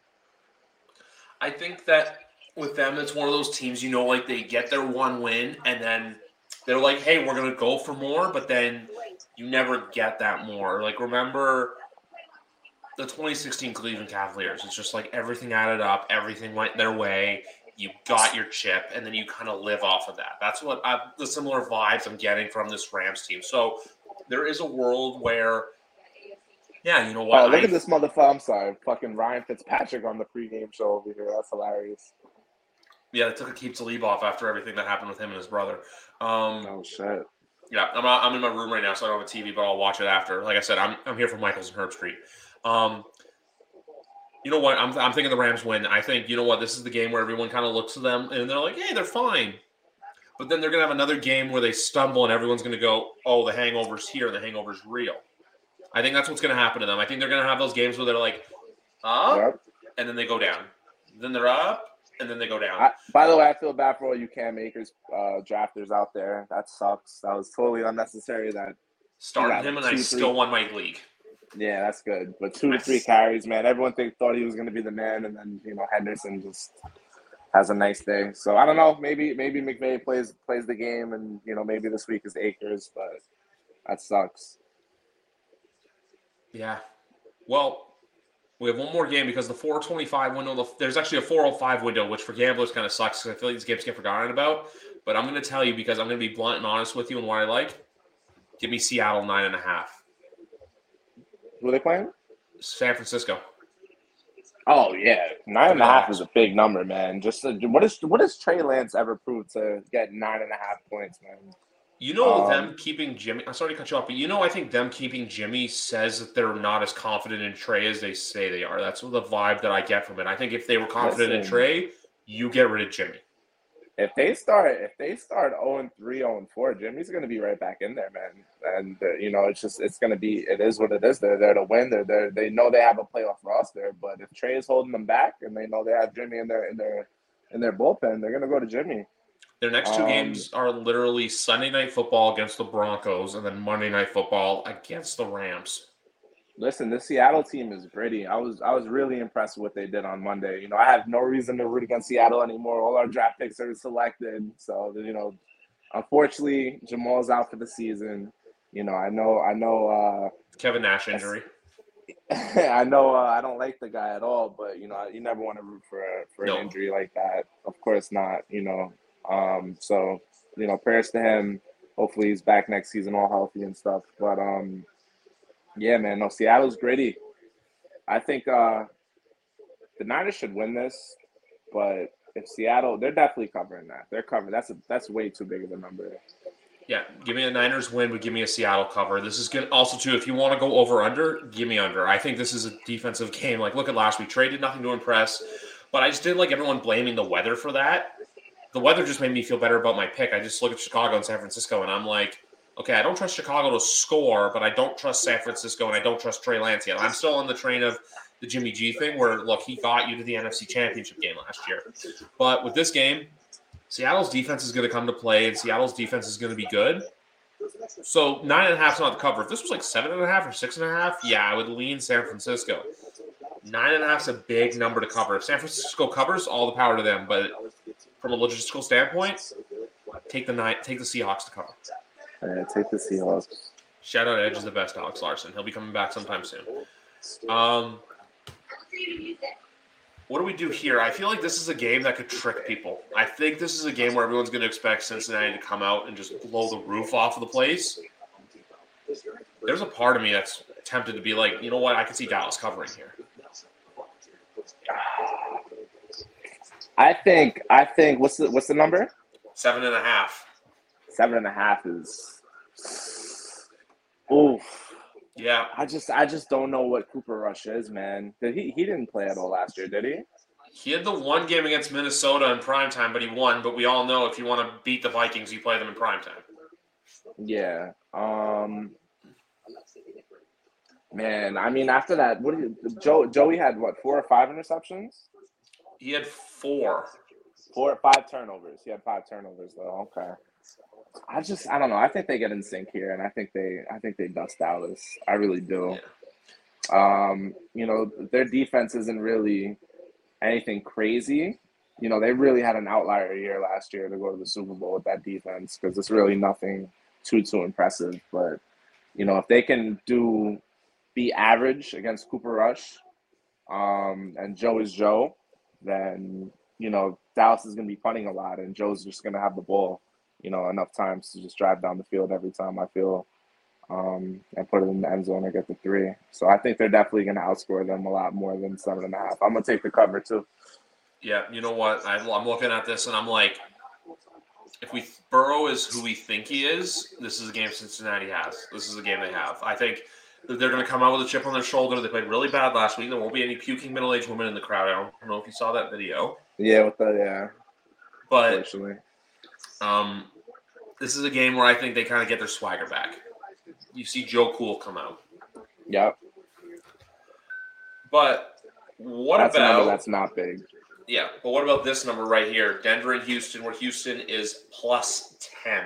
Speaker 2: I think that with them, it's one of those teams, you know, like they get their one win and then they're like, hey, we're going to go for more, but then you never get that more. Like, remember the twenty sixteen Cleveland Cavaliers? It's just like everything added up, everything went their way. You got your chip, and then you kind of live off of that. That's what I, the similar vibes I'm getting from this Rams team. So there is a world where, yeah, you know what?
Speaker 3: Oh, look
Speaker 2: I,
Speaker 3: at this motherfucker. I'm sorry. Fucking Ryan Fitzpatrick on the pregame show over here. That's hilarious.
Speaker 2: Yeah, they took a keep Talib off after everything that happened with him and his brother. Um,
Speaker 3: oh, shit.
Speaker 2: Yeah, I'm I'm in my room right now, so I don't have a T V, but I'll watch it after. Like I said, I'm I'm here for Michaels and Herb Street. Um, you know what? I'm I'm thinking the Rams win. I think, you know what? This is the game where everyone kind of looks at them and they're like, hey, they're fine. But then they're going to have another game where they stumble and everyone's going to go, oh, the hangover's here and the hangover's real. I think that's what's going to happen to them. I think they're going to have those games where they're like, up, yep. and then they go down. Then they're up, and then they go down.
Speaker 3: I, by the way, I feel bad for all you Cam Akers uh, drafters out there. That sucks. That was totally unnecessary. That
Speaker 2: started him, and two, I still three. won my league.
Speaker 3: Yeah, that's good. But two nice. to three carries, man. Everyone think, thought he was going to be the man, and then, you know, Henderson just has a nice day. So, I don't know. Maybe maybe McVay plays plays the game, and, you know, maybe this week is Akers, but that sucks.
Speaker 2: Yeah. Well, we have one more game because the four twenty-five window, there's actually a four oh five window, which for gamblers kind of sucks because I feel like these games get forgotten about. But I'm going to tell you because I'm going to be blunt and honest with you and what I like. Give me Seattle nine and a half.
Speaker 3: Who are they playing?
Speaker 2: San Francisco.
Speaker 3: Oh, yeah. Nine and a half is a big number, man. Just uh, what is what has Trey Lance ever proved to get nine and a half points, man?
Speaker 2: You know, um, them keeping Jimmy, I'm sorry to cut you off, but you know, I think them keeping Jimmy says that they're not as confident in Trey as they say they are. That's the vibe that I get from it. I think if they were confident listen, in Trey, you get rid of Jimmy.
Speaker 3: If they start, if they start oh and three, oh and four, Jimmy's going to be right back in there, man. And, uh, you know, it's just, it's going to be, it is what it is. They're there to win. They're there. They know they have a playoff roster, but if Trey is holding them back and they know they have Jimmy in their, in their, in their bullpen, they're going to go to Jimmy.
Speaker 2: Their next two
Speaker 3: um,
Speaker 2: games are literally Sunday Night Football against the Broncos and then Monday Night Football against the Rams.
Speaker 3: Listen, this Seattle team is gritty. I was I was really impressed with what they did on Monday. You know, I have no reason to root against Seattle anymore. All our draft picks are selected. So, you know, unfortunately, Jamal's out for the season. You know, I know I know uh,
Speaker 2: Kevin Nash injury.
Speaker 3: I know uh, I don't like the guy at all, but you know, you never want to root for a, for an no. injury like that. Of course not, you know. Um, so, you know, prayers to him. Hopefully he's back next season all healthy and stuff. But, um, yeah, man, no, Seattle's gritty. I think uh, the Niners should win this. But if Seattle, they're definitely covering that. They're covering. That's a, that's way too big of a number.
Speaker 2: Yeah, give me a Niners win, but give me a Seattle cover. This is good. Also, too, if you want to go over under, give me under. I think this is a defensive game. Like, look at last week. Trey did nothing to impress. But I just didn't like everyone blaming the weather for that. The weather just made me feel better about my pick. I just look at Chicago and San Francisco, and I'm like, okay, I don't trust Chicago to score, but I don't trust San Francisco, and I don't trust Trey Lance yet. I'm still on the train of the Jimmy G thing where, look, he got you to the N F C Championship game last year. But with this game, Seattle's defense is going to come to play, and Seattle's defense is going to be good. So nine and a half is not the cover. If this was like seven and a half or six and a half, yeah, I would lean San Francisco. Nine and a half is a big number to cover. If San Francisco covers, all the power to them. But from a logistical standpoint, take the nine, take the Seahawks to cover.
Speaker 3: Yeah, take the Seahawks.
Speaker 2: Shout out Edge is the best, Alex Larson. He'll be coming back sometime soon. Um, what do we do here? I feel like this is a game that could trick people. I think this is a game where everyone's going to expect Cincinnati to come out and just blow the roof off of the place. There's a part of me that's tempted to be like, you know what? I can see Dallas covering here.
Speaker 3: I think I think what's the what's the number?
Speaker 2: Seven and a half.
Speaker 3: Seven and a half is oof.
Speaker 2: Yeah.
Speaker 3: I just I just don't know what Cooper Rush is, man. Did he he didn't play at all last year, did he?
Speaker 2: He had the one game against Minnesota in primetime, but he won. But we all know if you want to beat the Vikings, you play them in primetime.
Speaker 3: Yeah. Um Man, I mean, after that, what do you, Joe? Joey had what, four or five interceptions?
Speaker 2: He had four,
Speaker 3: four, five turnovers. He had five turnovers, though. Okay, I just, I don't know. I think they get in sync here, and I think they, I think they dust Dallas. I really do. Um, you know, their defense isn't really anything crazy. You know, they really had an outlier year last year to go to the Super Bowl with that defense because it's really nothing too, too impressive. But, you know, if they can do be average against Cooper Rush um, and Joe is Joe, then, you know, Dallas is going to be punting a lot and Joe's just going to have the ball, you know, enough times to just drive down the field every time I feel um, and put it in the end zone or get the three. So I think they're definitely going to outscore them a lot more than seven and a half. I'm going to take the cover too.
Speaker 2: Yeah, you know what? I, I'm looking at this and I'm like, if we Burrow is who we think he is, this is a game Cincinnati has. This is a game they have. I think that they're going to come out with a chip on their shoulder. They played really bad last week. There won't be any puking middle-aged women in the crowd. I don't know if you saw that video.
Speaker 3: Yeah, with the yeah.
Speaker 2: But
Speaker 3: Unfortunately.
Speaker 2: um, this is a game where I think they kind of get their swagger back. You see Joe Cool come out.
Speaker 3: Yep.
Speaker 2: But what
Speaker 3: that's
Speaker 2: about
Speaker 3: a number that's not big.
Speaker 2: Yeah, but what about this number right here? Denver and Houston, where Houston is plus ten.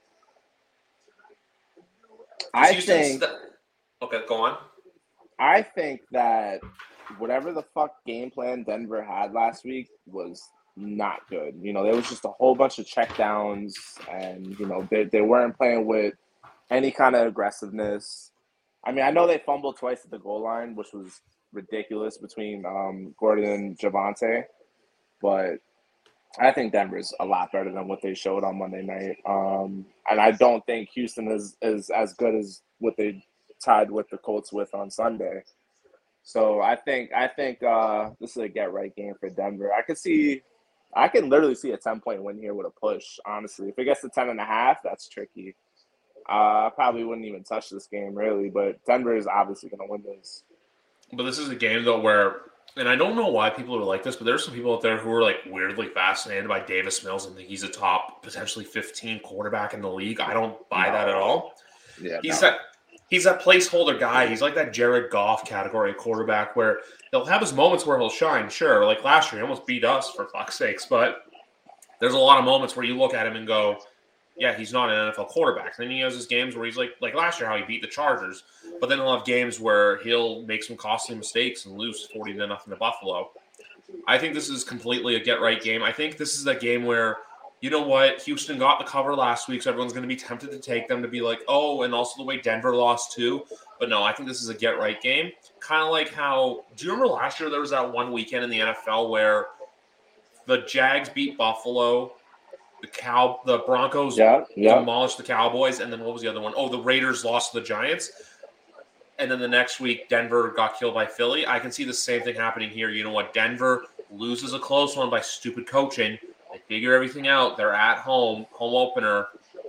Speaker 3: I
Speaker 2: Houston's
Speaker 3: think
Speaker 2: st- Okay, go on.
Speaker 3: I think that whatever the fuck game plan Denver had last week was not good. You know, there was just a whole bunch of checkdowns and, you know, they they weren't playing with any kind of aggressiveness. I mean, I know they fumbled twice at the goal line, which was ridiculous between um, Gordon and Javonte. But I think Denver's a lot better than what they showed on Monday night. Um, and I don't think Houston is, is as good as what they tied with the Colts with on Sunday. So I think I think uh, this is a get-right game for Denver. I could see – I can literally see a ten-point win here with a push, honestly. If it gets to ten and a half, that's tricky. Uh, I probably wouldn't even touch this game, really. But Denver is obviously going to win this.
Speaker 2: But this is a game, though, where – and I don't know why people are like this, but there's some people out there who are like weirdly fascinated by Davis Mills and think he's a top potentially fifteen quarterback in the league. I don't buy no. that at all.
Speaker 3: Yeah,
Speaker 2: he's
Speaker 3: no.
Speaker 2: that he's that placeholder guy. He's like that Jared Goff category quarterback where he'll have his moments where he'll shine. Sure, like last year, he almost beat us for fuck's sakes. But there's a lot of moments where you look at him and go, yeah, he's not an N F L quarterback. And then he has his games where he's like, like last year, how he beat the Chargers. But then he'll have games where he'll make some costly mistakes and lose forty to nothing to Buffalo. I think this is completely a get-right game. I think this is a game where, you know what, Houston got the cover last week, so everyone's going to be tempted to take them to be like, oh, and also the way Denver lost too. But no, I think this is a get-right game. Kind of like how, do you remember last year there was that one weekend in the N F L where the Jags beat Buffalo, the Cow, the Broncos
Speaker 3: yeah, yeah.
Speaker 2: demolished the Cowboys, and then what was the other one? Oh, the Raiders lost to the Giants. And then the next week, Denver got killed by Philly. I can see the same thing happening here. You know what? Denver loses a close one by stupid coaching. They figure everything out. They're at home, home opener.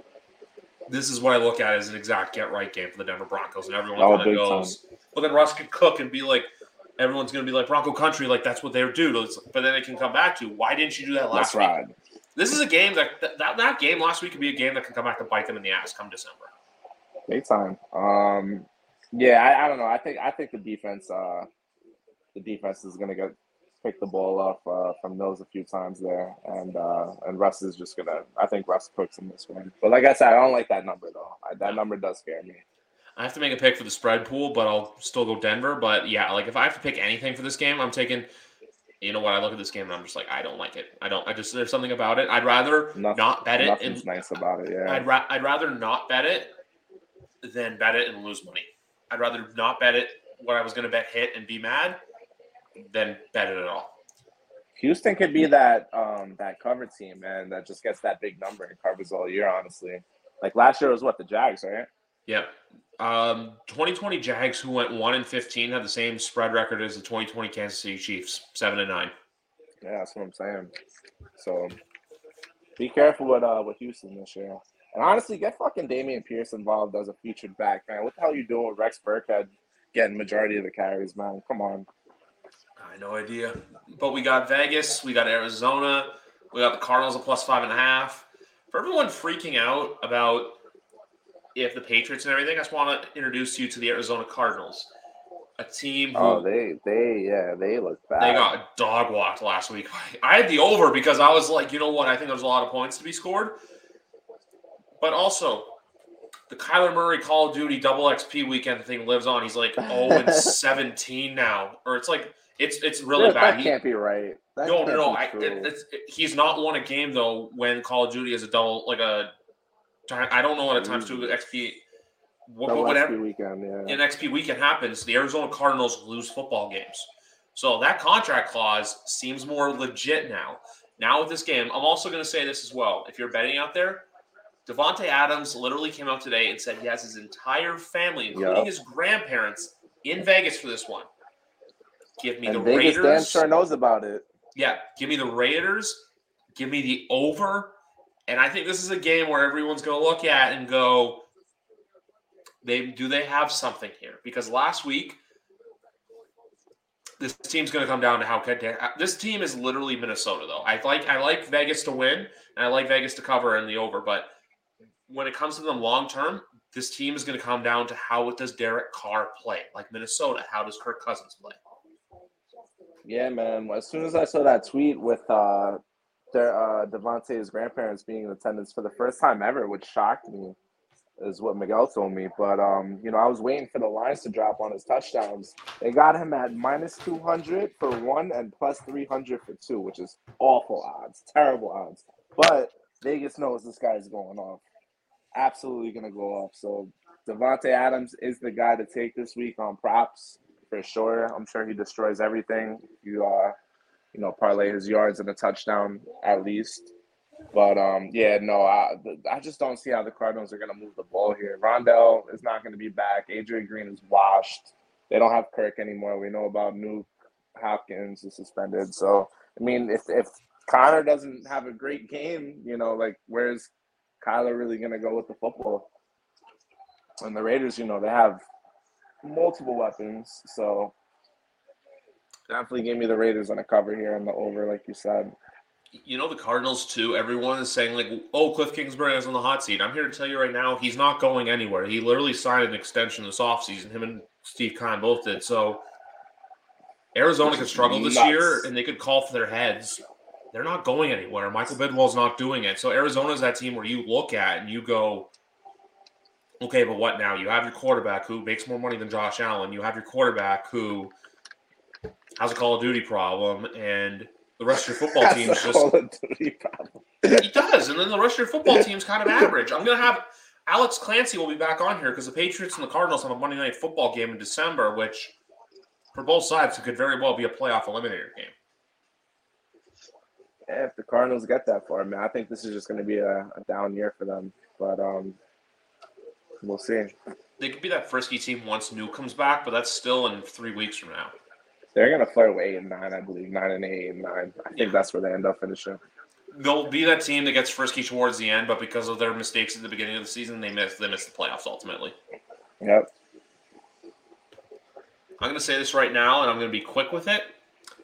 Speaker 2: This is what I look at as an exact get-right game for the Denver Broncos. And everyone
Speaker 3: oh,
Speaker 2: kind of goes,
Speaker 3: time.
Speaker 2: But then Russ can cook and be like, everyone's going to be like, Bronco country, like that's what they do. But then they can come back to, why didn't you do that last
Speaker 3: that's
Speaker 2: week?
Speaker 3: Right.
Speaker 2: This is a game that, that that game last week could be a game that can come back to bite them in the ass come December.
Speaker 3: Big time. Um, yeah, I, I don't know. I think I think the defense, uh, the defense is gonna get pick the ball up uh, from Mills a few times there, and uh, and Russ is just gonna. I think Russ cooks in this one. But like I said, I don't like that number though. I, that number does scare me.
Speaker 2: I have to make a pick for the spread pool, but I'll still go Denver. But yeah, like if I have to pick anything for this game, I'm taking. You know what? I look at this game and I'm just like, I don't like it. I don't. I just there's something about it. I'd rather
Speaker 3: Nothing,
Speaker 2: not bet it.
Speaker 3: Nothing's
Speaker 2: and,
Speaker 3: nice about it. Yeah.
Speaker 2: I'd ra- I'd rather not bet it than bet it and lose money. I'd rather not bet it what I was going to bet hit and be mad than bet it at all.
Speaker 3: Houston could be that um, that cover team, man, that just gets that big number and covers all year. Honestly, like last year was what the Jags, right?
Speaker 2: Yeah. Um, twenty twenty Jags, who went one and fifteen, had the same spread record as the twenty twenty Kansas City Chiefs, seven and nine.
Speaker 3: Yeah, that's what I'm saying. So be careful with uh with Houston this year. And honestly, get fucking Damian Pierce involved as a featured back, man. What the hell are you doing with Rex Burkhead getting majority of the carries, man? Come on.
Speaker 2: I have no idea. But we got Vegas, we got Arizona, we got the Cardinals at plus five and a half. For everyone freaking out about if the Patriots and everything, I just want to introduce you to the Arizona Cardinals, a team who
Speaker 3: oh they they yeah they look bad.
Speaker 2: They got dog walked last week. I had the over because I was like, you know what? I think there's a lot of points to be scored. But also, the Kyler Murray Call of Duty double X P weekend thing lives on. He's like oh and seventeen now, or it's like it's it's really
Speaker 3: that,
Speaker 2: bad.
Speaker 3: That
Speaker 2: he,
Speaker 3: can't be right. That
Speaker 2: no,
Speaker 3: can't
Speaker 2: no, no.
Speaker 3: be
Speaker 2: I,
Speaker 3: true.
Speaker 2: it, it's, it, he's not won a game though when Call of Duty is a double like a. I don't know what a times two X P.
Speaker 3: Double
Speaker 2: whatever
Speaker 3: X P weekend, yeah.
Speaker 2: An X P weekend happens, the Arizona Cardinals lose football games. So that contract clause seems more legit now. Now with this game, I'm also going to say this as well. If you're betting out there, Davante Adams literally came out today and said he has his entire family, including yep. his grandparents, in Vegas for this one. Give me
Speaker 3: and
Speaker 2: the
Speaker 3: Vegas
Speaker 2: Raiders.
Speaker 3: Dan sure knows about it.
Speaker 2: Yeah, give me the Raiders. Give me the over. And I think this is a game where everyone's going to look at and go, they do they have something here? Because last week, this team's going to come down to how this team is literally Minnesota, though. I like I like Vegas to win, and I like Vegas to cover in the over. But when it comes to them long term, this team is going to come down to how does Derek Carr play? Like Minnesota, how does Kirk Cousins play?
Speaker 3: Yeah, man. As soon as I saw that tweet with uh, their, uh, Davante's grandparents being in attendance for the first time ever, which shocked me, is what Miguel told me. But, um, you know, I was waiting for the lines to drop on his touchdowns. They got him at minus two hundred for one and plus three hundred for two, which is awful odds, terrible odds. But Vegas knows this guy's going off. Absolutely going to go off. So Davante Adams is the guy to take this week on props for sure. I'm sure he destroys everything. You, uh, you know, parlay his yards and a touchdown at least. But, um, yeah, no, I, I just don't see how the Cardinals are going to move the ball here. Rondell is not going to be back. Adrian Green is washed. They don't have Kirk anymore. We know about Nuke. Hopkins is suspended. So, I mean, if, if Connor doesn't have a great game, you know, like, where's Kyler really going to go with the football? And the Raiders, you know, they have multiple weapons. So, definitely give me the Raiders on a cover here on the over, like you said.
Speaker 2: You know, the Cardinals, too, everyone is saying, like, oh, Cliff Kingsbury is on the hot seat. I'm here to tell you right now, he's not going anywhere. He literally signed an extension this offseason. Him and Steve Keim both did. So, Arizona could struggle this
Speaker 3: Nuts.
Speaker 2: year, and they could call for their heads. They're not going anywhere. Michael Bidwell's not doing it. So, Arizona's that team where you look at and you go, okay, but what now? You have your quarterback who makes more money than Josh Allen. You have your quarterback who has a Call of Duty problem, and the rest of your football team is just – he does, and then the rest of your football team's kind of average. I'm going to have – Alex Clancy will be back on here because the Patriots and the Cardinals have a Monday Night Football game in December, which for both sides could very well be a playoff eliminator game.
Speaker 3: Yeah, if the Cardinals get that far, man, I think this is just going to be a, a down year for them. But um, we'll see.
Speaker 2: They could be that frisky team once Nuke comes back, but that's still in three weeks from now.
Speaker 3: They're going to flirt with eight and nine, I believe. Nine and eight, eight and nine. I think yeah. that's where they end up finishing.
Speaker 2: They'll be that team that gets frisky towards the end, but because of their mistakes at the beginning of the season, they miss they miss the playoffs ultimately.
Speaker 3: Yep.
Speaker 2: I'm going to say this right now, and I'm going to be quick with it.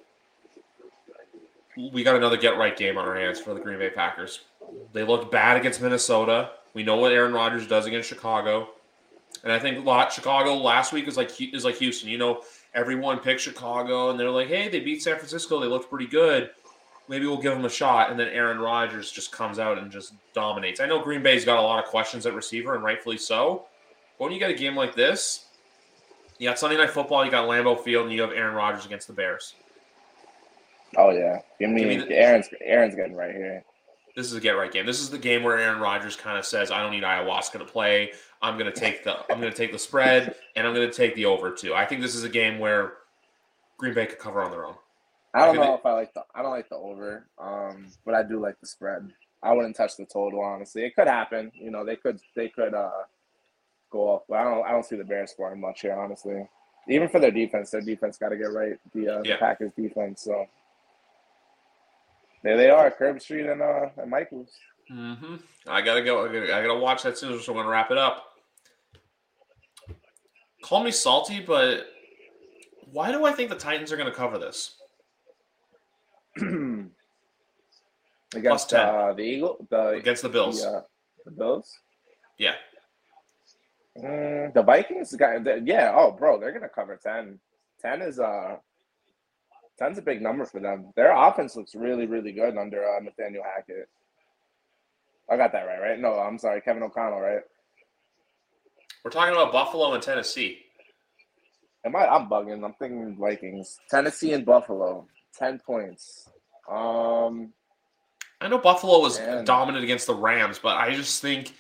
Speaker 2: We got another get-right game on our hands for the Green Bay Packers. They looked bad against Minnesota. We know what Aaron Rodgers does against Chicago. And I think Chicago last week is like is like Houston. You know, everyone picked Chicago, and they're like, hey, they beat San Francisco. They looked pretty good. Maybe we'll give them a shot. And then Aaron Rodgers just comes out and just dominates. I know Green Bay's got a lot of questions at receiver, and rightfully so. But when you get a game like this, you got Sunday Night Football, you got Lambeau Field, and you have Aaron Rodgers against the Bears.
Speaker 3: Oh, yeah. Give me, Give me the, Aaron's, Aaron's getting right here.
Speaker 2: This is a get-right game. This is the game where Aaron Rodgers kind of says, I don't need ayahuasca to play. I'm going to take the I'm going to take the spread, and I'm going to take the over, too. I think this is a game where Green Bay could cover on their own.
Speaker 3: I don't I know they, if I like the I don't like the over, um, but I do like the spread. I wouldn't touch the total, honestly. It could happen. You know, they could they could uh, go up, but I don't I don't see the Bears scoring much here, honestly. Even for their defense, their defense got to get right. The, uh, yeah. the Packers defense. So there they are, Curb Street and uh and Michaels.
Speaker 2: Mm-hmm. I gotta go. I gotta, I gotta watch that soon, so I'm gonna wrap it up. Call me salty, but why do I think the Titans are gonna cover this?
Speaker 3: Against uh, the Eagle, the
Speaker 2: against the Bills,
Speaker 3: the, uh, the Bills,
Speaker 2: yeah.
Speaker 3: Mm, the Vikings, guy, yeah. Oh, bro, they're gonna cover ten. Ten is uh, ten's a big number for them. Their offense looks really, really good under uh, Nathaniel Hackett. I got that right, right? No, I'm sorry, Kevin O'Connell, right?
Speaker 2: We're talking about Buffalo and Tennessee.
Speaker 3: Am I? I'm bugging. I'm thinking Vikings. Tennessee and Buffalo. Ten points. Um,
Speaker 2: I know Buffalo was
Speaker 3: man.
Speaker 2: dominant against the Rams, but I just think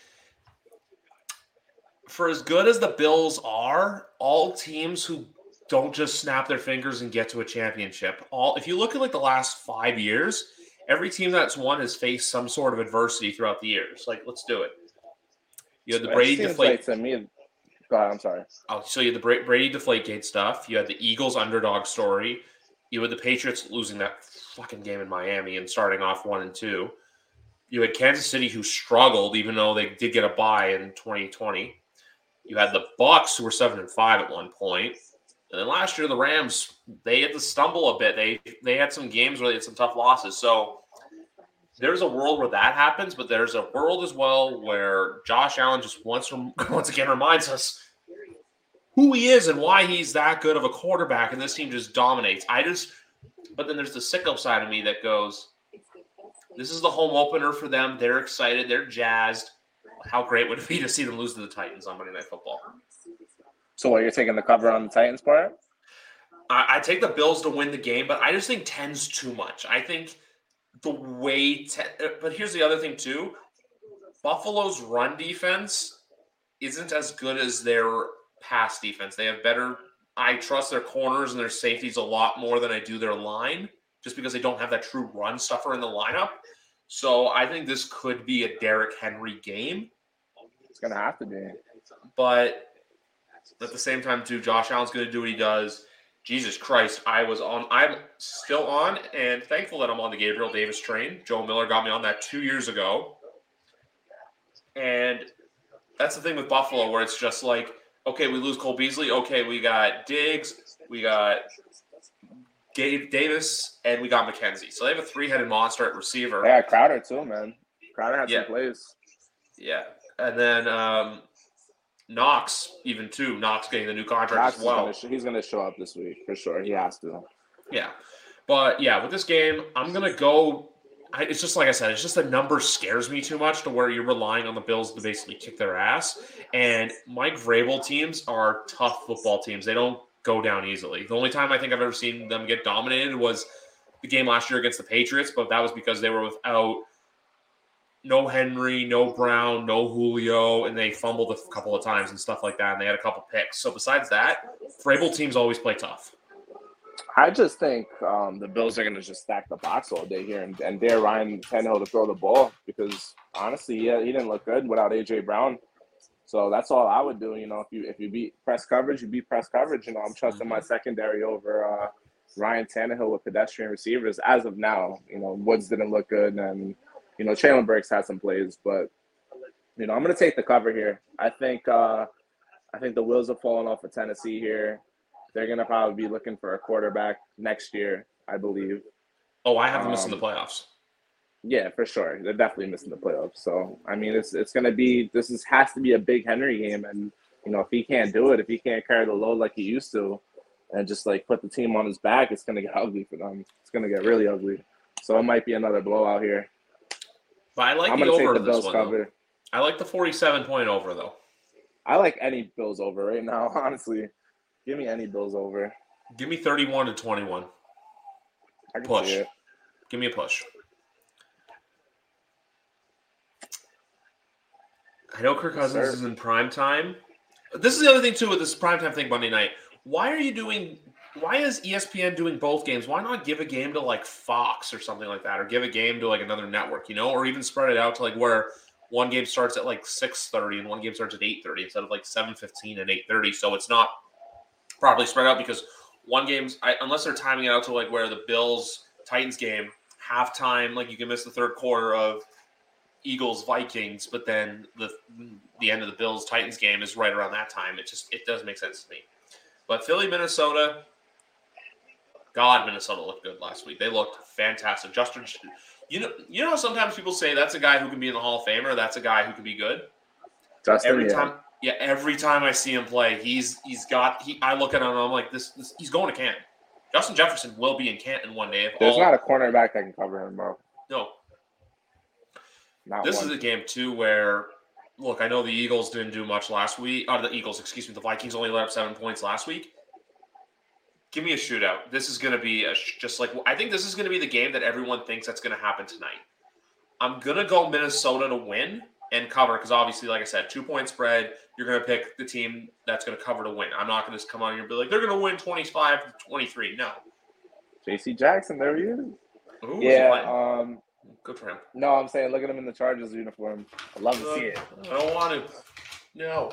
Speaker 2: for as good as the Bills are, all teams who don't just snap their fingers and get to a championship. All if you look at like the last five years, every team that's won has faced some sort of adversity throughout the years. Like, let's do it. You had the Brady deflate.
Speaker 3: Like to me, go ahead, I'm sorry.
Speaker 2: Oh, so you had the Brady Deflategate stuff. You had the Eagles underdog story. You had the Patriots losing that fucking game in Miami and starting off one and two. You had Kansas City who struggled, even though they did get a bye in twenty twenty. You had the Bucs who were seven and five at one point. And then last year, the Rams, they had to stumble a bit. They they had some games where they had some tough losses. So there's a world where that happens, but there's a world as well where Josh Allen just once once again reminds us who he is and why he's that good of a quarterback, and this team just dominates. I just, but then there's the sicko side of me that goes, this is the home opener for them. They're excited. They're jazzed. How great would it be to see them lose to the Titans on Monday Night Football?
Speaker 3: So what, you're taking the cover on the Titans part?
Speaker 2: I, I take the Bills to win the game, but I just think ten's too much. I think the way ten, but here's the other thing too. Buffalo's run defense isn't as good as their pass defense. They have better – I trust their corners and their safeties a lot more than I do their line just because they don't have that true run stuffer in the lineup. So I think this could be a Derrick Henry game.
Speaker 3: It's going to have to be.
Speaker 2: But – at the same time, too, Josh Allen's going to do what he does. Jesus Christ, I was on – I'm still on and thankful that I'm on the Gabriel Davis train. Joe Miller got me on that two years ago. And that's the thing with Buffalo where it's just like, okay, we lose Cole Beasley. Okay, we got Diggs, we got Gabe Davis, and we got McKenzie. So they have a three-headed monster at receiver.
Speaker 3: Yeah, Crowder too, man. Crowder had
Speaker 2: yeah.
Speaker 3: some plays.
Speaker 2: Yeah. And then um, – Knox, even too. Knox getting the new contract
Speaker 3: Knox
Speaker 2: as well.
Speaker 3: Gonna sh- he's going to show up this week for sure. He has to.
Speaker 2: Yeah. But, yeah, with this game, I'm going to go I, – it's just like I said, it's just the number scares me too much to where you're relying on the Bills to basically kick their ass. And Mike Vrabel teams are tough football teams. They don't go down easily. The only time I think I've ever seen them get dominated was the game last year against the Patriots, but that was because they were without – no Henry, no Brown, no Julio, and they fumbled a couple of times and stuff like that, and they had a couple picks. So besides that, Vrabel teams always play tough.
Speaker 3: I just think um, the Bills are going to just stack the box all day here and, and dare Ryan Tannehill to throw the ball because, honestly, yeah, he didn't look good without A J. Brown. So that's all I would do. You know, if you if you beat press coverage, you beat press coverage. You know, I'm trusting my secondary over uh, Ryan Tannehill with pedestrian receivers as of now. You know, Woods didn't look good, and you know, Traylon Burks had some plays, but you know, I'm going to take the cover here. I think uh, I think the wheels have fallen off of Tennessee here. They're going to probably be looking for a quarterback next year, I believe.
Speaker 2: Oh, I have them
Speaker 3: um,
Speaker 2: missing the playoffs.
Speaker 3: Yeah, for sure. They're definitely missing the playoffs. So, I mean, it's it's going to be – this is, has to be a big Henry game. And, you know, if he can't do it, if he can't carry the load like he used to and just, like, put the team on his back, it's going to get ugly for them. It's going to get really ugly. So, it might be another blowout here.
Speaker 2: But I like
Speaker 3: I'm
Speaker 2: the
Speaker 3: gonna
Speaker 2: over
Speaker 3: take the
Speaker 2: this
Speaker 3: Bills
Speaker 2: one,
Speaker 3: cover.
Speaker 2: though. I like the forty-seven point over, though.
Speaker 3: I like any Bills over right now, honestly. Give me any Bills over.
Speaker 2: Give me thirty-one to twenty-one.
Speaker 3: I can
Speaker 2: Push.
Speaker 3: see it.
Speaker 2: Give me a push. I know Kirk Cousins
Speaker 3: Sir.
Speaker 2: is in prime time. This is the other thing, too, with this primetime thing Monday night. Why are you doing – why is E S P N doing both games? Why not give a game to, like, Fox or something like that, or give a game to, like, another network, you know, or even spread it out to, like, where one game starts at, like, six thirty and one game starts at eight thirty instead of, like, seven fifteen and eight thirty, so it's not properly spread out because one game's – unless they're timing it out to, like, where the Bills-Titans game, halftime, like, you can miss the third quarter of Eagles-Vikings, but then the the end of the Bills-Titans game is right around that time. It just – it does make sense to me. But Philly-Minnesota – God, Minnesota looked good last week. They looked fantastic. Justin, you know, you know, sometimes people say that's a guy who can be in the Hall of Fame or that's a guy who can be good.
Speaker 3: Justin,
Speaker 2: every
Speaker 3: yeah.
Speaker 2: time, yeah, every time I see him play, he's he's got. He, I look at him, and I'm like, this, this. He's going to Canton. Justin Jefferson will be in Canton one day. If
Speaker 3: There's
Speaker 2: all,
Speaker 3: not a cornerback that can cover him, bro.
Speaker 2: No.
Speaker 3: Not
Speaker 2: This
Speaker 3: one.
Speaker 2: is a game too where look, I know the Eagles didn't do much last week. Oh, the Eagles, excuse me. The Vikings only let up seven points last week. Give me a shootout. This is going to be a sh- just like – I think this is going to be the game that everyone thinks that's going to happen tonight. I'm going to go Minnesota to win and cover because obviously, like I said, two-point spread, you're going to pick the team that's going to cover to win. I'm not going to just come on here and be like, they're going to win twenty-five to twenty-three. No.
Speaker 3: J C Jackson, there he is.
Speaker 2: Ooh,
Speaker 3: yeah, um,
Speaker 2: good for him.
Speaker 3: No, I'm saying look at him in the Chargers uniform. I love to
Speaker 2: uh,
Speaker 3: see it.
Speaker 2: I don't want to. No.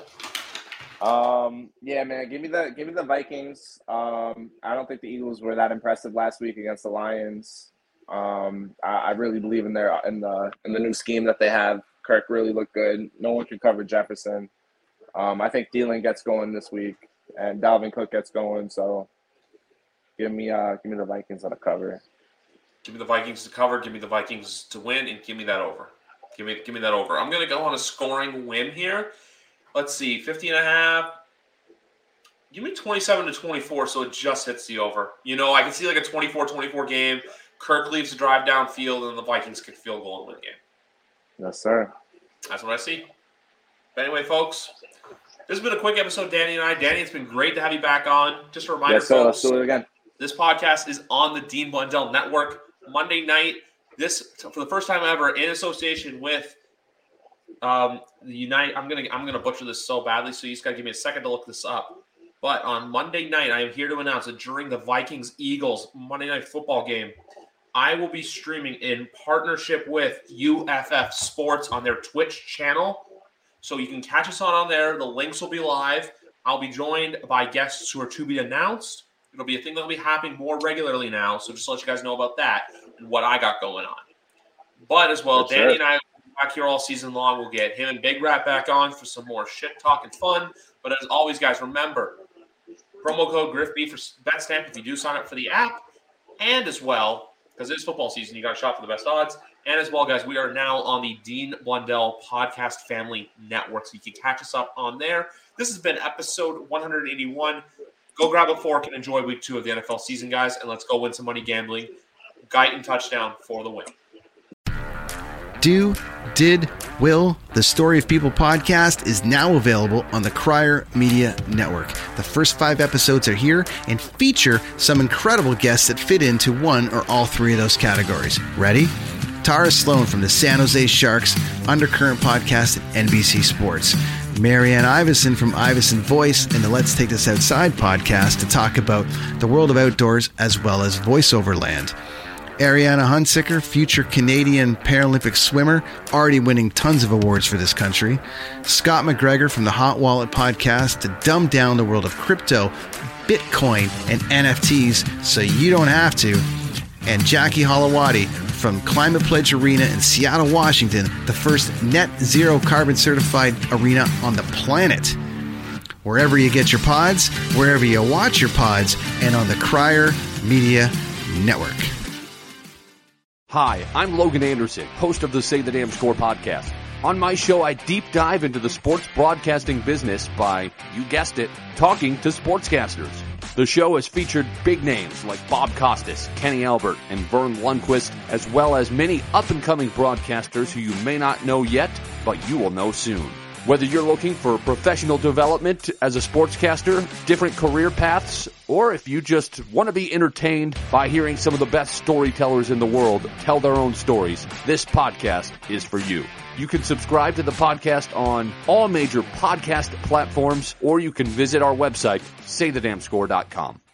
Speaker 3: Um, yeah, man, give me the give me the Vikings. Um, I don't think the Eagles were that impressive last week against the Lions. Um, I, I really believe in their in the in the new scheme that they have. Kirk really looked good. No one can cover Jefferson. Um, I think Thielen gets going this week, and Dalvin Cook gets going. So, give me uh, give me the Vikings on a cover.
Speaker 2: Give me the Vikings to cover. Give me the Vikings to win, and give me that over. Give me give me that over. I'm gonna go on a scoring whim here. Let's see, fifty and a half. Give me twenty-seven to twenty-four, so it just hits the over. You know, I can see like a twenty-four twenty-four game. Kirk leaves the drive downfield, and the Vikings kick field goal and win the game.
Speaker 3: Yes, sir.
Speaker 2: That's what I see. But anyway, folks, this has been a quick episode, Danny and I. Danny, it's been great to have you back on. Just a reminder,
Speaker 3: yes, sir.
Speaker 2: folks,
Speaker 3: Let's do it again.
Speaker 2: This podcast is on the Dean Blundell Network Monday night. This, for the first time ever, in association with Um, the United, I'm gonna I'm gonna butcher this so badly, so you just gotta give me a second to look this up. But on Monday night, I am here to announce that during the Vikings-Eagles Monday Night Football game, I will be streaming in partnership with U F F Sports on their Twitch channel. So you can catch us on on there. The links will be live. I'll be joined by guests who are to be announced. It'll be a thing that'll be happening more regularly now. So just to let you guys know about that and what I got going on. But as well,
Speaker 3: Good
Speaker 2: Danny
Speaker 3: sir.
Speaker 2: and I back here all season long. We'll get him and Big Rat back on for some more shit talk and fun. But as always, guys, remember, promo code GriffB for BetStamp if you do sign up for the app. And as well, because it's football season, you got to shop for the best odds. And as well, guys, we are now on the Dean Blundell Podcast Family Network, so you can catch us up on there. This has been episode one eighty-one. Go grab a fork and enjoy week two of the N F L season, guys, and let's go win some money gambling. Guyton touchdown for the win.
Speaker 4: Do, Did, Will, the Story of People podcast is now available on the Crier Media Network. The first five episodes are here and feature some incredible guests that fit into one or all three of those categories. Ready? Tara Sloan from the San Jose Sharks Undercurrent podcast at N B C Sports. Marianne Iverson from Iverson Voice and the Let's Take This Outside podcast to talk about the world of outdoors as well as voiceover land. Ariana Hunsicker, future Canadian Paralympic swimmer, already winning tons of awards for this country. Scott McGregor from the Hot Wallet podcast to dumb down the world of crypto, Bitcoin, and N F Ts so you don't have to. And Jackie Holowati from Climate Pledge Arena in Seattle, Washington, the first net zero carbon certified arena on the planet. Wherever you get your pods, wherever you watch your pods, and on the Crier Media Network.
Speaker 5: Hi, I'm Logan Anderson, host of the Say the Damn Score podcast. On my show, I deep dive into the sports broadcasting business by, you guessed it, talking to sportscasters. The show has featured big names like Bob Costas, Kenny Albert, and Vern Lundquist, as well as many up-and-coming broadcasters who you may not know yet, but you will know soon. Whether you're looking for professional development as a sportscaster, different career paths, or if you just want to be entertained by hearing some of the best storytellers in the world tell their own stories, this podcast is for you. You can subscribe to the podcast on all major podcast platforms, or you can visit our website, say the damn score dot com.